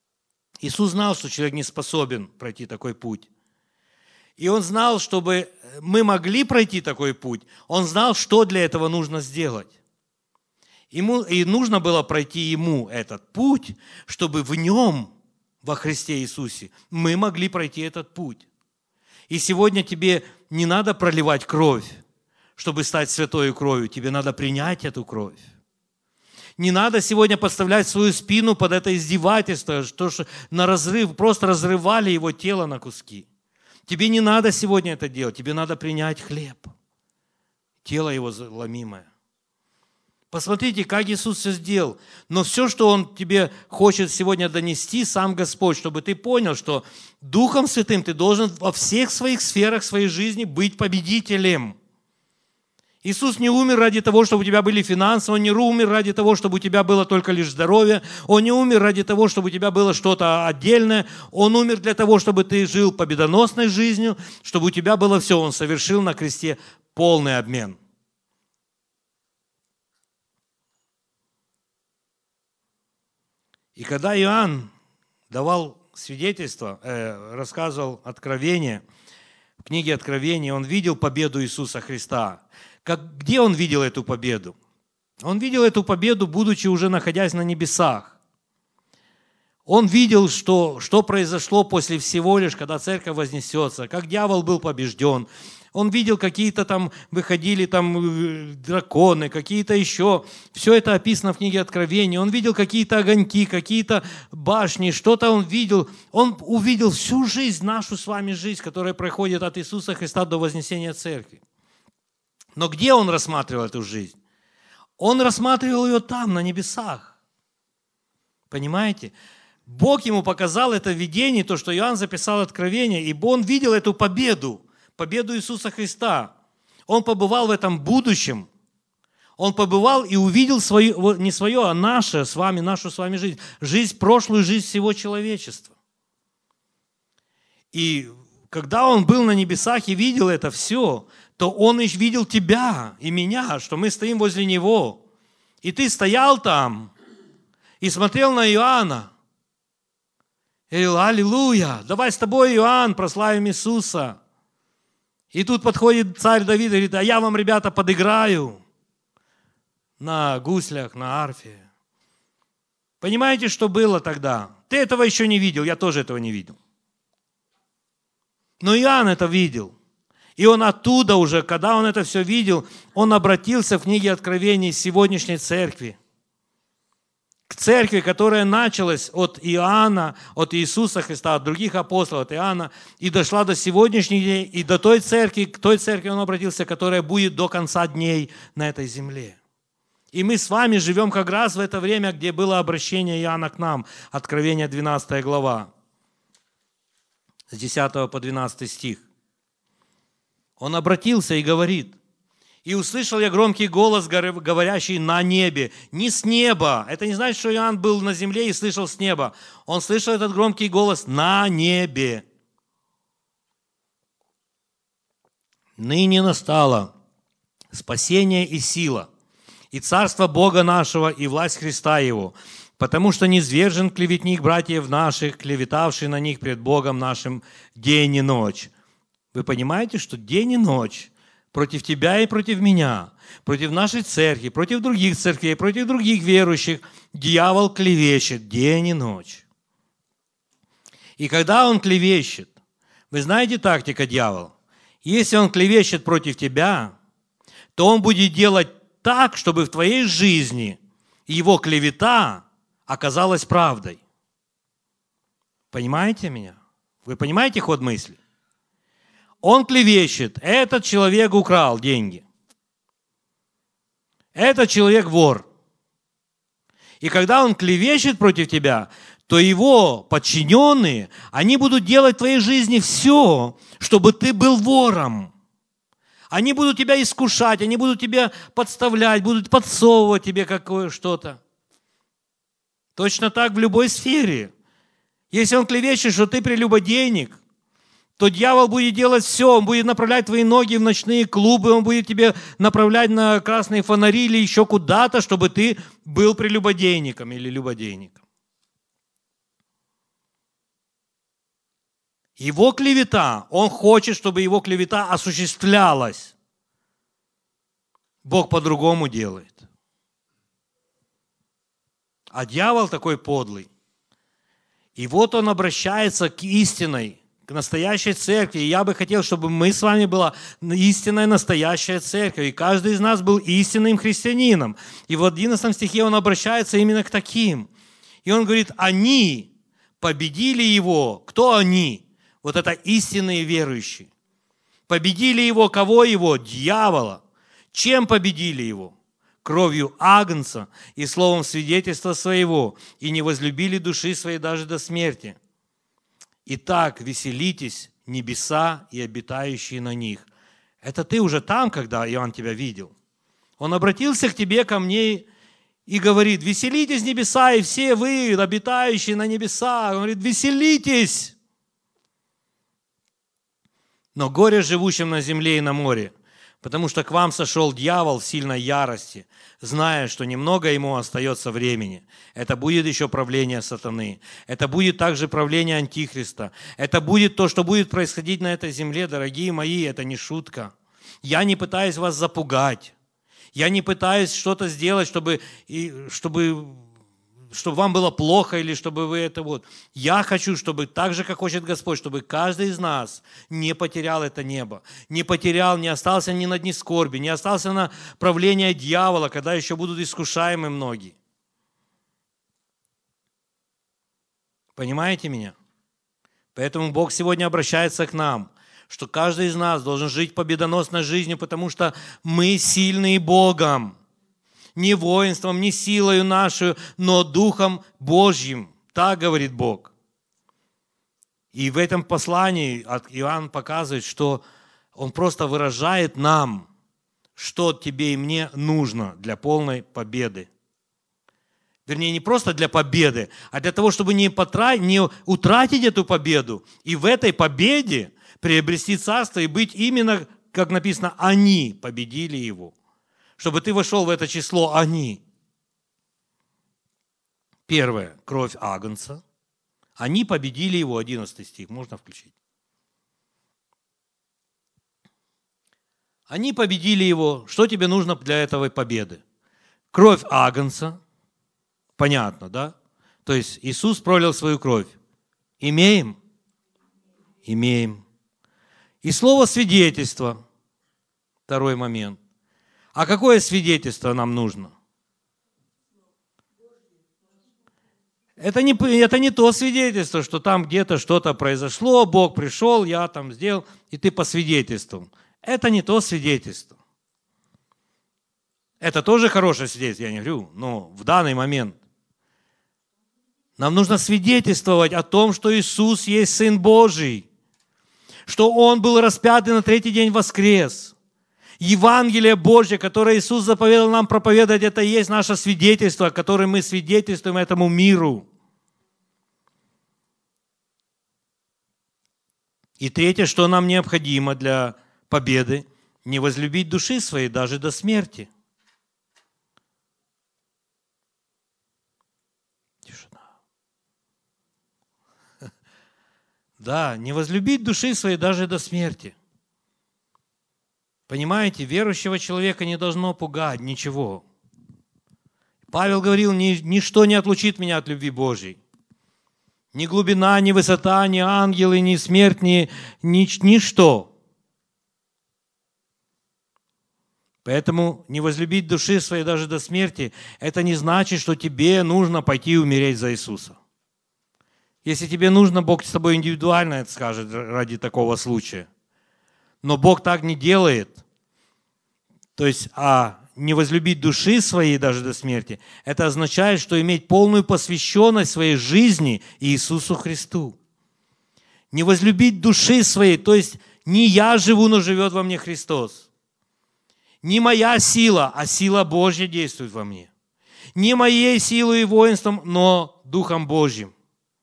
Иисус знал, что человек не способен пройти такой путь. И Он знал, чтобы мы могли пройти такой путь, Он знал, что для этого нужно сделать. И нужно было пройти Ему этот путь, чтобы в Нем, во Христе Иисусе, мы могли пройти этот путь. И сегодня тебе не надо проливать кровь, чтобы стать святой кровью. Тебе надо принять эту кровь. Не надо сегодня подставлять свою спину под это издевательство, что на разрыв, просто разрывали его тело на куски. Тебе не надо сегодня это делать, тебе надо принять хлеб, тело его ломимое. Посмотрите, как Иисус все сделал. Но все, что Он тебе хочет сегодня донести, сам Господь, чтобы ты понял, что Духом Святым ты должен во всех своих сферах своей жизни быть победителем. Иисус не умер ради того, чтобы у тебя были финансы, Он не умер ради того, чтобы у тебя было только лишь здоровье, Он не умер ради того, чтобы у тебя было что-то отдельное, Он умер для того, чтобы ты жил победоносной жизнью, чтобы у тебя было все. Он совершил на кресте полный обмен. И когда Иоанн давал свидетельство, рассказывал откровение, в книге Откровения, он видел победу Иисуса Христа. Где он видел эту победу? Он видел эту победу, будучи уже находясь на небесах. Он видел, что произошло после всего лишь, когда церковь вознесется, как дьявол был побежден. Он видел, какие-то там выходили там драконы, какие-то еще. Все это описано в книге Откровения. Он видел какие-то огоньки, какие-то башни, что-то он видел. Он увидел всю жизнь, нашу с вами жизнь, которая проходит от Иисуса Христа до вознесения церкви. Но где он рассматривал эту жизнь? Он рассматривал ее там, на небесах. Понимаете? Бог ему показал это видение, то, что Иоанн записал Откровение, ибо он видел эту победу Иисуса Христа. Он побывал в этом будущем. Он побывал и увидел свою, не свою, а нашу с вами жизнь. Жизнь прошлую, жизнь всего человечества. И когда он был на небесах и видел это все, то он и видел тебя и меня, что мы стоим возле него. И ты стоял там и смотрел на Иоанна. И говорил: аллилуйя, давай с тобой, Иоанн, прославим Иисуса. И тут подходит царь Давид и говорит: а я вам, ребята, подыграю на гуслях, на арфе. Понимаете, что было тогда? Ты этого еще не видел, я тоже этого не видел. Но Иоанн это видел. И он оттуда уже, когда он это все видел, он обратился в книге Откровений к сегодняшней церкви. К церкви, которая началась от Иоанна, от Иисуса Христа, от других апостолов, от Иоанна, и дошла до сегодняшних дней, и до той церкви, к той церкви он обратился, которая будет до конца дней на этой земле. И мы с вами живем как раз в это время, где было обращение Иоанна к нам, Откровение 12 глава, с 10 по 12 стих. Он обратился и говорит: «И услышал я громкий голос, говорящий на небе». Не с неба. Это не значит, что Иоанн был на земле и слышал с неба. Он слышал этот громкий голос на небе. «Ныне настало спасение и сила, и царство Бога нашего, и власть Христа Его, потому что низвержен клеветник братьев наших, клеветавший на них пред Богом нашим день и ночь». Вы понимаете, что день и ночь против тебя и против меня, против нашей церкви, против других церквей, против других верующих дьявол клевещет день и ночь. И когда он клевещет, вы знаете тактика дьявола? Если он клевещет против тебя, то он будет делать так, чтобы в твоей жизни его клевета оказалась правдой. Понимаете меня? Вы понимаете ход мысли? Он клевещет. Этот человек украл деньги. Этот человек вор. И когда он клевещет против тебя, то его подчиненные, они будут делать в твоей жизни все, чтобы ты был вором. Они будут тебя искушать, они будут тебя подставлять, будут подсовывать тебе какое что-то. Точно так в любой сфере. Если он клевещет, что ты прелюбодейник, то дьявол будет делать все, он будет направлять твои ноги в ночные клубы, он будет тебе направлять на красные фонари или еще куда-то, чтобы ты был прелюбодейником или любодейником. Его клевета, он хочет, чтобы его клевета осуществлялась. Бог по-другому делает. А дьявол такой подлый. И вот он обращается к истинной, к настоящей церкви. И я бы хотел, чтобы мы с вами была истинная, настоящая церковь. И каждый из нас был истинным христианином. И в 11 стихе он обращается именно к таким. И он говорит, они победили его. Кто они? Вот это истинные верующие. Победили его, кого его? Дьявола. Чем победили его? Кровью агнца и словом свидетельства своего, и не возлюбили души своей даже до смерти. Итак, веселитесь, небеса и обитающие на них. Это ты уже там, когда Иоанн тебя видел. Он обратился к тебе, ко мне, и говорит, веселитесь, небеса, и все вы, обитающие на небесах. Он говорит, веселитесь. Но горе живущим на земле и на море, потому что к вам сошел дьявол в сильной ярости, зная, что немного ему остается времени. Это будет еще правление сатаны. Это будет также правление антихриста. Это будет то, что будет происходить на этой земле, дорогие мои, это не шутка. Я не пытаюсь вас запугать. Я не пытаюсь что-то сделать, чтобы вам было плохо или чтобы вы это вот. Я хочу, чтобы так же, как хочет Господь, чтобы каждый из нас не потерял это небо, не потерял, не остался ни на дне скорби, не остался на правление дьявола, когда еще будут искушаемы многие. Понимаете меня? Поэтому Бог сегодня обращается к нам, что каждый из нас должен жить победоносной жизнью, потому что мы сильные Богом. Не воинством, не силою нашу, но Духом Божьим. Так говорит Бог. И в этом послании Иоанн показывает, что он просто выражает нам, что тебе и мне нужно для полной победы. Вернее, не просто для победы, а для того, чтобы не утратить эту победу. И в этой победе приобрести царство и быть именно, как написано, они победили его. Чтобы ты вошел в это число «они». Первое – кровь агнца. Они победили его, 11 стих, можно включить. Они победили его. Что тебе нужно для этой победы? Кровь агнца. Понятно, да? То есть Иисус пролил свою кровь. Имеем? Имеем. И слово свидетельства. Второй момент. А какое свидетельство нам нужно? Это не то свидетельство, что там где-то что-то произошло, Бог пришел, я там сделал, и ты по свидетельству. Это не то свидетельство. Это тоже хорошее свидетельство, я не говорю, но в данный момент. Нам нужно свидетельствовать о том, что Иисус есть Сын Божий, что Он был распят и на третий день воскрес. Евангелие Божье, которое Иисус заповедал нам проповедовать, это и есть наше свидетельство, которое мы свидетельствуем этому миру. И третье, что нам необходимо для победы, не возлюбить души своей даже до смерти. Тишина. Да, не возлюбить души своей даже до смерти. Понимаете, верующего человека не должно пугать ничего. Павел говорил, ничто не отлучит меня от любви Божьей. Ни глубина, ни высота, ни ангелы, ни смерть, ничто. Поэтому не возлюбить души своей даже до смерти, это не значит, что тебе нужно пойти умереть за Иисуса. Если тебе нужно, Бог с тобой индивидуально это скажет ради такого случая. Но Бог так не делает. То есть, не возлюбить души своей даже до смерти, это означает, что иметь полную посвященность своей жизни Иисусу Христу. Не возлюбить души своей, то есть не я живу, но живет во мне Христос. Не моя сила, а сила Божья действует во мне. Не моей силой и воинством, но Духом Божьим.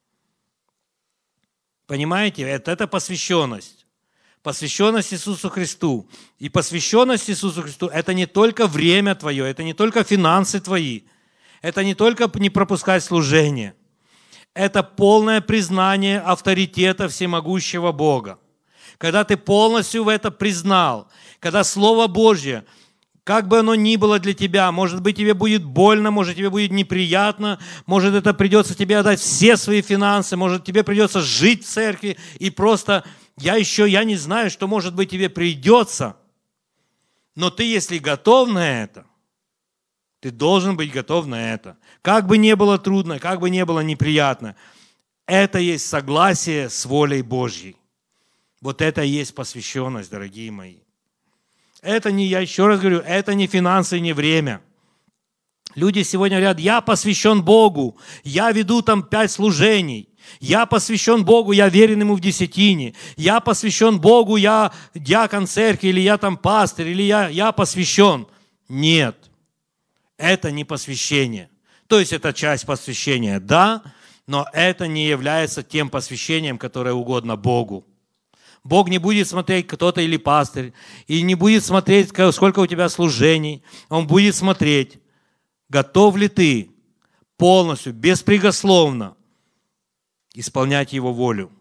Понимаете? Это посвященность. Посвященность Иисусу Христу. И посвященность Иисусу Христу – это не только время твое, это не только финансы твои, это не только не пропускать служение. Это полное признание авторитета всемогущего Бога. Когда ты полностью в это признал, когда Слово Божье, как бы оно ни было для тебя, может быть, тебе будет больно, может, тебе будет неприятно, может, это придется тебе отдать все свои финансы, может, тебе придется жить в церкви, и просто я не знаю, что, может быть, тебе придется, но ты, если готов на это, ты должен быть готов на это. Как бы ни было трудно, как бы ни было неприятно, это есть согласие с волей Божьей. Вот это и есть посвященность, дорогие мои. Это не, я еще раз говорю, это не финансы, не время. Люди сегодня говорят, я посвящен Богу, я веду там 5 служений, я посвящен Богу, я верен Ему в десятине, я посвящен Богу, я диакон церкви, или я там пастырь, или я посвящен. Нет, это не посвящение. То есть это часть посвящения, да, но это не является тем посвящением, которое угодно Богу. Бог не будет смотреть, кто ты или пастырь, и не будет смотреть, сколько у тебя служений. Он будет смотреть, готов ли ты полностью, беспрекословно исполнять Его волю.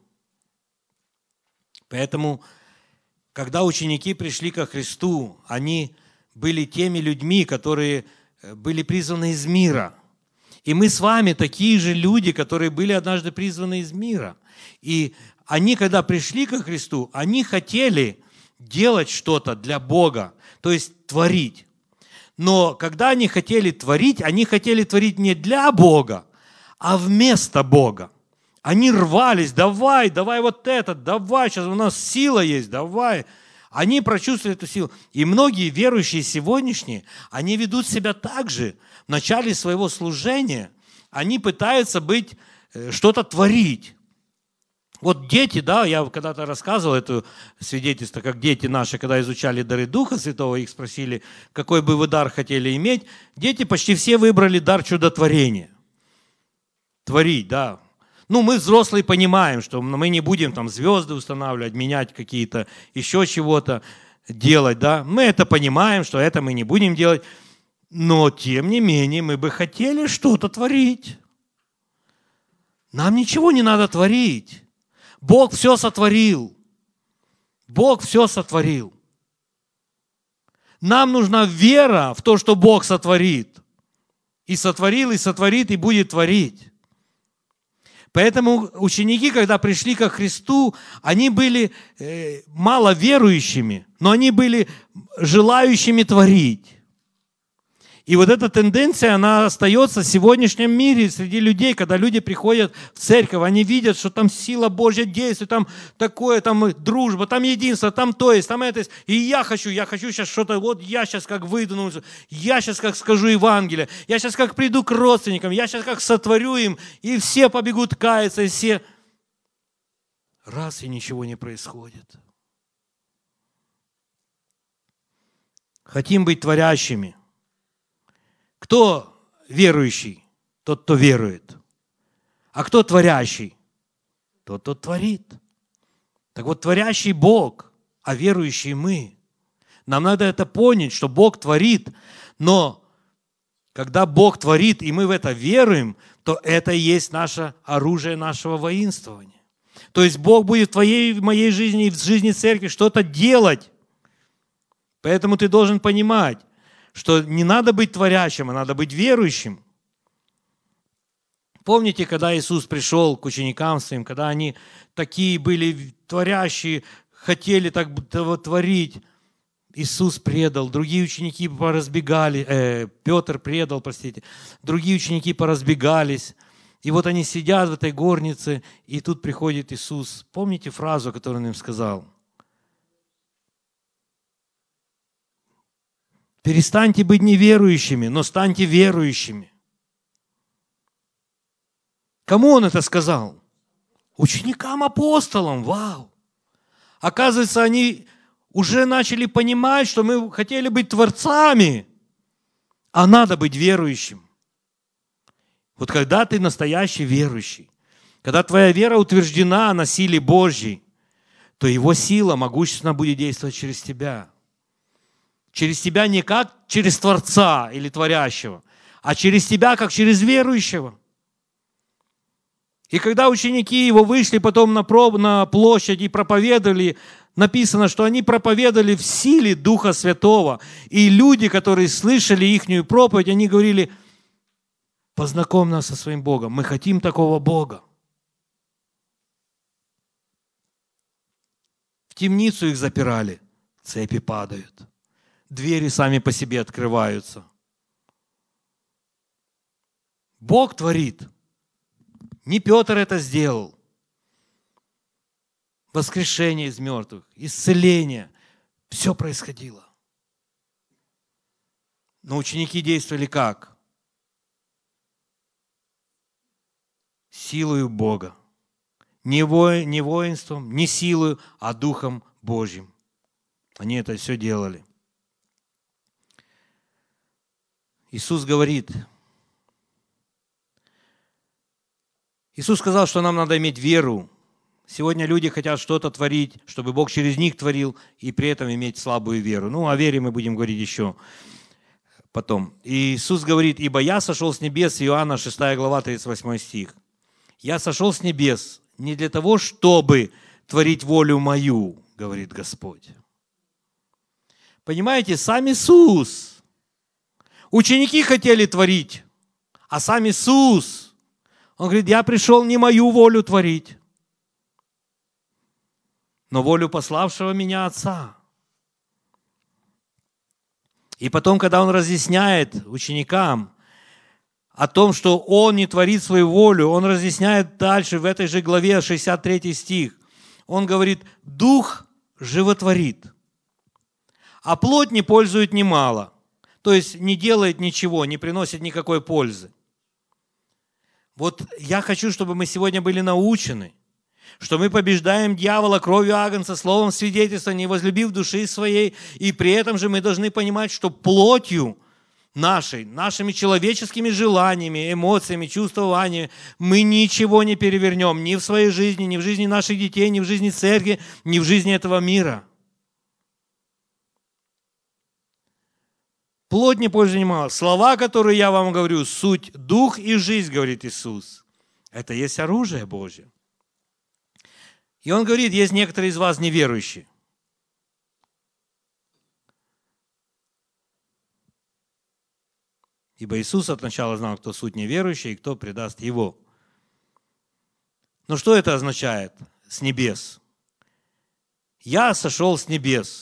Поэтому, когда ученики пришли ко Христу, они были теми людьми, которые были призваны из мира. И мы с вами такие же люди, которые были однажды призваны из мира. И они, когда пришли ко Христу, они хотели делать что-то для Бога, то есть творить. Но когда они хотели творить не для Бога, а вместо Бога. Они рвались, давай вот это, давай, сейчас у нас сила есть, давай. Они прочувствовали эту силу. И многие верующие сегодняшние, они ведут себя так же. В начале своего служения они пытаются что-то творить. Вот дети, да, я когда-то рассказывал это свидетельство, как дети наши, когда изучали дары Духа Святого, их спросили, какой бы вы дар хотели иметь. Дети почти все выбрали дар чудотворения. Творить, да. Мы взрослые понимаем, что мы не будем там звезды устанавливать, менять какие-то, еще чего-то делать, да. Мы это понимаем, что это мы не будем делать. Но, тем не менее, мы бы хотели что-то творить. Нам ничего не надо творить. Бог все сотворил. Бог все сотворил. Нам нужна вера в то, что Бог сотворит. И сотворил, и сотворит, и будет творить. Поэтому ученики, когда пришли ко Христу, они были мало верующими, но они были желающими творить. И вот эта тенденция, она остается в сегодняшнем мире среди людей, когда люди приходят в церковь, они видят, что там сила Божья действует, там такое, там дружба, там единство, там то есть, там это есть. И я хочу сейчас что-то, вот я сейчас как выйду на улицу, я сейчас как скажу Евангелие, я сейчас как приду к родственникам, я сейчас как сотворю им, и все побегут каяться, и все... Раз, и ничего не происходит. Хотим быть творящими. Кто верующий? Тот, кто верует. А кто творящий? Тот, кто творит. Так вот, творящий Бог, а верующие мы. Нам надо это понять, что Бог творит, но когда Бог творит, и мы в это веруем, то это и есть наше оружие нашего воинствования. То есть Бог будет в твоей, в моей жизни и в жизни церкви что-то делать. Поэтому ты должен понимать, что не надо быть творящим, а надо быть верующим. Помните, когда Иисус пришел к ученикам своим, когда они такие были творящие, хотели так творить, Иисус предал, другие ученики поразбегали, Петр предал, другие ученики поразбегались. И вот они сидят в этой горнице, и тут приходит Иисус. Помните фразу, которую он им сказал? Перестаньте быть неверующими, но станьте верующими. Кому он это сказал? Ученикам-апостолам. Вау! Оказывается, они уже начали понимать, что мы хотели быть творцами, а надо быть верующим. Вот когда ты настоящий верующий, когда твоя вера утверждена на силе Божьей, то Его сила могущественно будет действовать через тебя. Через тебя не как через Творца или Творящего, а через тебя как через верующего. И когда ученики его вышли потом на площадь и проповедовали, написано, что они проповедовали в силе Духа Святого. И люди, которые слышали ихнюю проповедь, они говорили: познакомь нас со своим Богом, мы хотим такого Бога. В темницу их запирали, цепи падают, двери сами по себе открываются. Бог творит. Не Петр это сделал. Воскрешение из мертвых, исцеление. Все происходило. Но ученики действовали как? Силою Бога. Не воинством, не силою, а Духом Божьим. Они это все делали. Иисус говорит, Иисус сказал, что нам надо иметь веру. Сегодня люди хотят что-то творить, чтобы Бог через них творил, и при этом иметь слабую веру. Ну, о вере мы будем говорить еще потом. И Иисус говорит: «Ибо я сошел с небес», Иоанна 6 глава, 38 стих. «Я сошел с небес не для того, чтобы творить волю мою», говорит Господь. Понимаете, сам Иисус. Ученики хотели творить, а сам Иисус, Он говорит: «Я пришел не мою волю творить, но волю пославшего меня Отца». И потом, когда Он разъясняет ученикам о том, что Он не творит свою волю, Он разъясняет дальше в этой же главе, 63 стих. Он говорит: «Дух животворит, а плоть не пользует немало». То есть не делает ничего, не приносит никакой пользы. Вот я хочу, чтобы мы сегодня были научены, что мы побеждаем дьявола кровью агнца, словом свидетельства, не возлюбив души своей, и при этом же мы должны понимать, что плотью нашей, нашими человеческими желаниями, эмоциями, чувствованиями мы ничего не перевернем ни в своей жизни, ни в жизни наших детей, ни в жизни церкви, ни в жизни этого мира. Плоть не пользует немало. Слова, которые я вам говорю, суть дух и жизнь, говорит Иисус. Это есть оружие Божье. И Он говорит: есть некоторые из вас неверующие. Ибо Иисус от начала знал, кто суть неверующий и кто предаст Его. Но что это означает с небес? Я сошел с небес.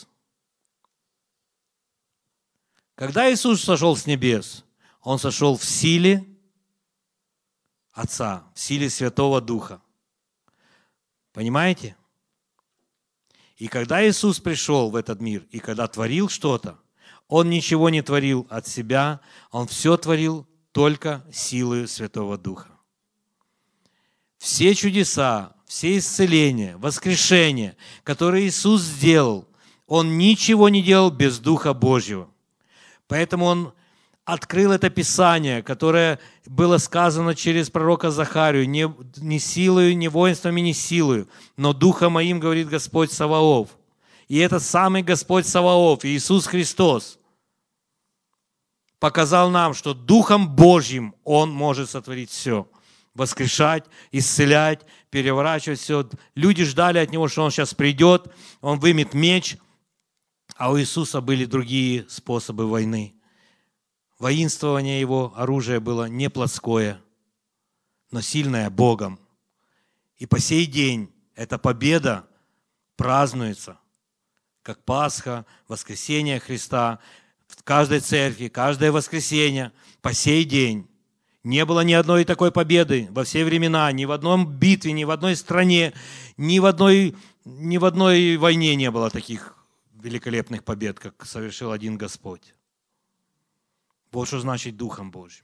Когда Иисус сошел с небес, Он сошел в силе Отца, в силе Святого Духа. Понимаете? И когда Иисус пришел в этот мир, и когда творил что-то, Он ничего не творил от себя, Он все творил только силой Святого Духа. Все чудеса, все исцеления, воскрешения, которые Иисус сделал, Он ничего не делал без Духа Божьего. Поэтому Он открыл это Писание, которое было сказано через пророка Захарию: не силою, не воинствами, не силою, но Духом Моим, говорит Господь Саваоф. И этот самый Господь Саваоф, Иисус Христос, показал нам, что Духом Божьим Он может сотворить все. Воскрешать, исцелять, переворачивать все. Люди ждали от Него, что Он сейчас придет, Он вымет меч. А у Иисуса были другие способы войны. Воинствование Его оружия было не плотское, но сильное Богом. И по сей день эта победа празднуется, как Пасха, воскресение Христа. В каждой церкви, каждое воскресенье, по сей день. Не было ни одной такой победы во все времена, ни в одном битве, ни в одной стране, ни в одной войне не было таких великолепных побед, как совершил один Господь. Вот что значит Духом Божьим.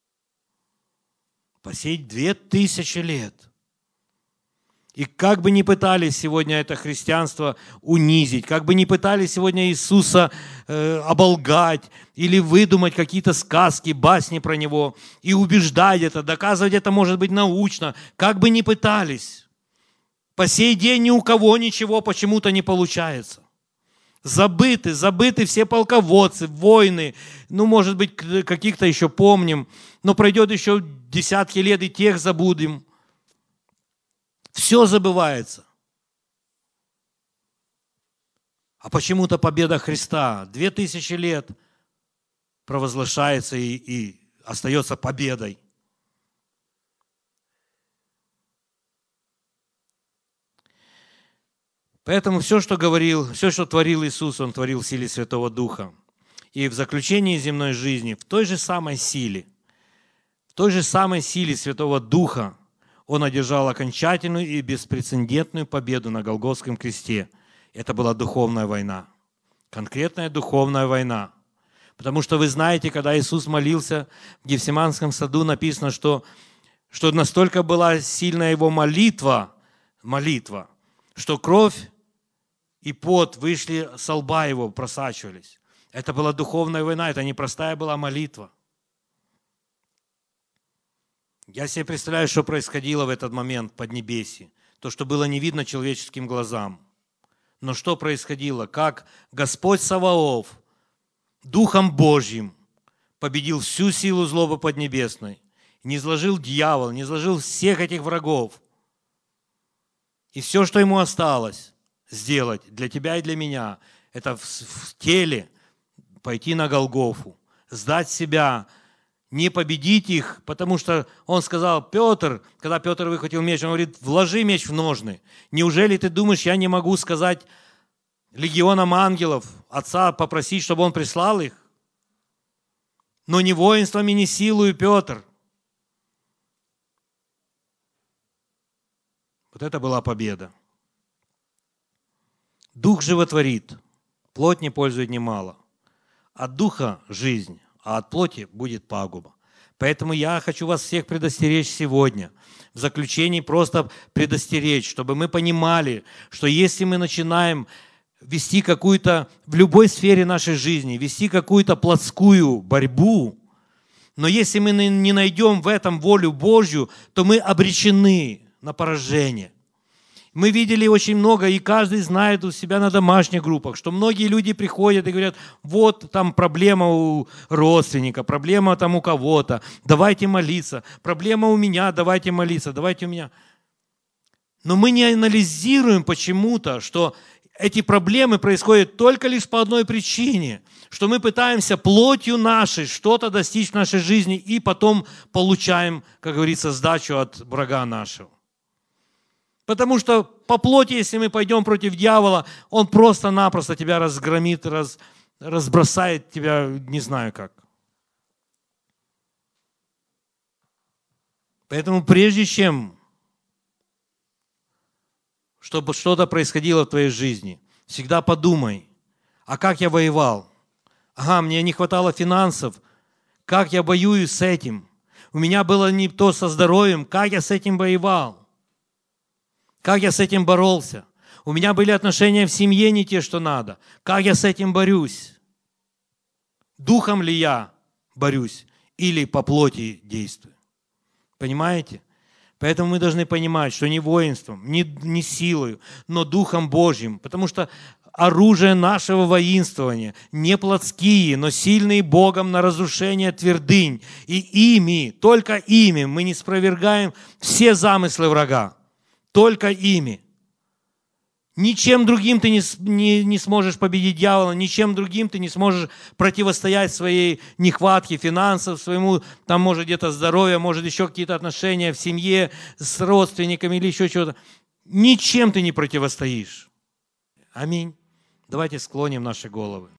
По сей 2000 лет. И как бы ни пытались сегодня это христианство унизить, как бы ни пытались сегодня Иисуса оболгать или выдумать какие-то сказки, басни про Него и убеждать это, доказывать это, может быть, научно, как бы ни пытались, по сей день ни у кого ничего почему-то не получается. Забыты все полководцы, войны, может быть, каких-то еще помним, но пройдет еще десятки лет, и тех забудем. Все забывается. А почему-то победа Христа 2000 лет провозглашается и остается победой. Поэтому все, что говорил, все, что творил Иисус, Он творил в силе Святого Духа. И в заключении земной жизни, в той же самой силе Святого Духа Он одержал окончательную и беспрецедентную победу на Голгофском кресте. Это была духовная война, конкретная духовная война. Потому что вы знаете, когда Иисус молился в Гефсиманском саду, написано, что настолько была сильная Его молитва, что кровь и пот вышли со лба Его, просачивались. Это была духовная война, это не простая была молитва. Я себе представляю, что происходило в этот момент в Поднебесье. То, что было не видно человеческим глазам. Но что происходило? Как Господь Саваоф Духом Божьим победил всю силу злобы поднебесной, низложил дьявола, низложил всех этих врагов. И все, что ему осталось сделать для тебя и для меня, это в теле пойти на Голгофу, сдать себя, не победить их, потому что он сказал, Петр, когда Петр выхватил меч, он говорит, вложи меч в ножны. Неужели ты думаешь, я не могу сказать легионам ангелов, Отца попросить, чтобы он прислал их? Но не воинствами, не силою, Петр. Вот это была победа. Дух животворит, плоть не пользует немало. От духа жизнь, а от плоти будет пагуба. Поэтому я хочу вас всех предостеречь сегодня. В заключении просто предостеречь, чтобы мы понимали, что если мы начинаем вести какую-то, в любой сфере нашей жизни, вести какую-то плотскую борьбу, но если мы не найдем в этом волю Божью, то мы обречены на поражение. Мы видели очень много, и каждый знает у себя на домашних группах, что многие люди приходят и говорят, вот там проблема у родственника, проблема там у кого-то, давайте молиться, проблема у меня, давайте молиться, давайте у меня. Но мы не анализируем почему-то, что эти проблемы происходят только лишь по одной причине, что мы пытаемся плотью нашей что-то достичь в нашей жизни и потом получаем, как говорится, сдачу от врага нашего. Потому что по плоти, если мы пойдем против дьявола, он просто-напросто тебя разгромит, разбросает тебя, не знаю как. Поэтому прежде чем чтобы что-то происходило в твоей жизни, всегда подумай, а как я воевал? Ага, мне не хватало финансов, как я воюю с этим? У меня было не то со здоровьем, как я с этим воевал? Как я с этим боролся? У меня были отношения в семье не те, что надо. Как я с этим борюсь? Духом ли я борюсь или по плоти действую? Понимаете? Поэтому мы должны понимать, что не воинством, не силою, но Духом Божьим. Потому что оружие нашего воинствования не плотские, но сильные Богом на разрушение твердынь. И ими, только ими мы не спровергаем все замыслы врага. Только ими. Ничем другим ты не сможешь победить дьявола, ничем другим ты не сможешь противостоять своей нехватке финансов, своему, там, может, где-то здоровья, может, еще какие-то отношения в семье с родственниками или еще чего-то. Ничем ты не противостоишь. Аминь. Давайте склоним наши головы.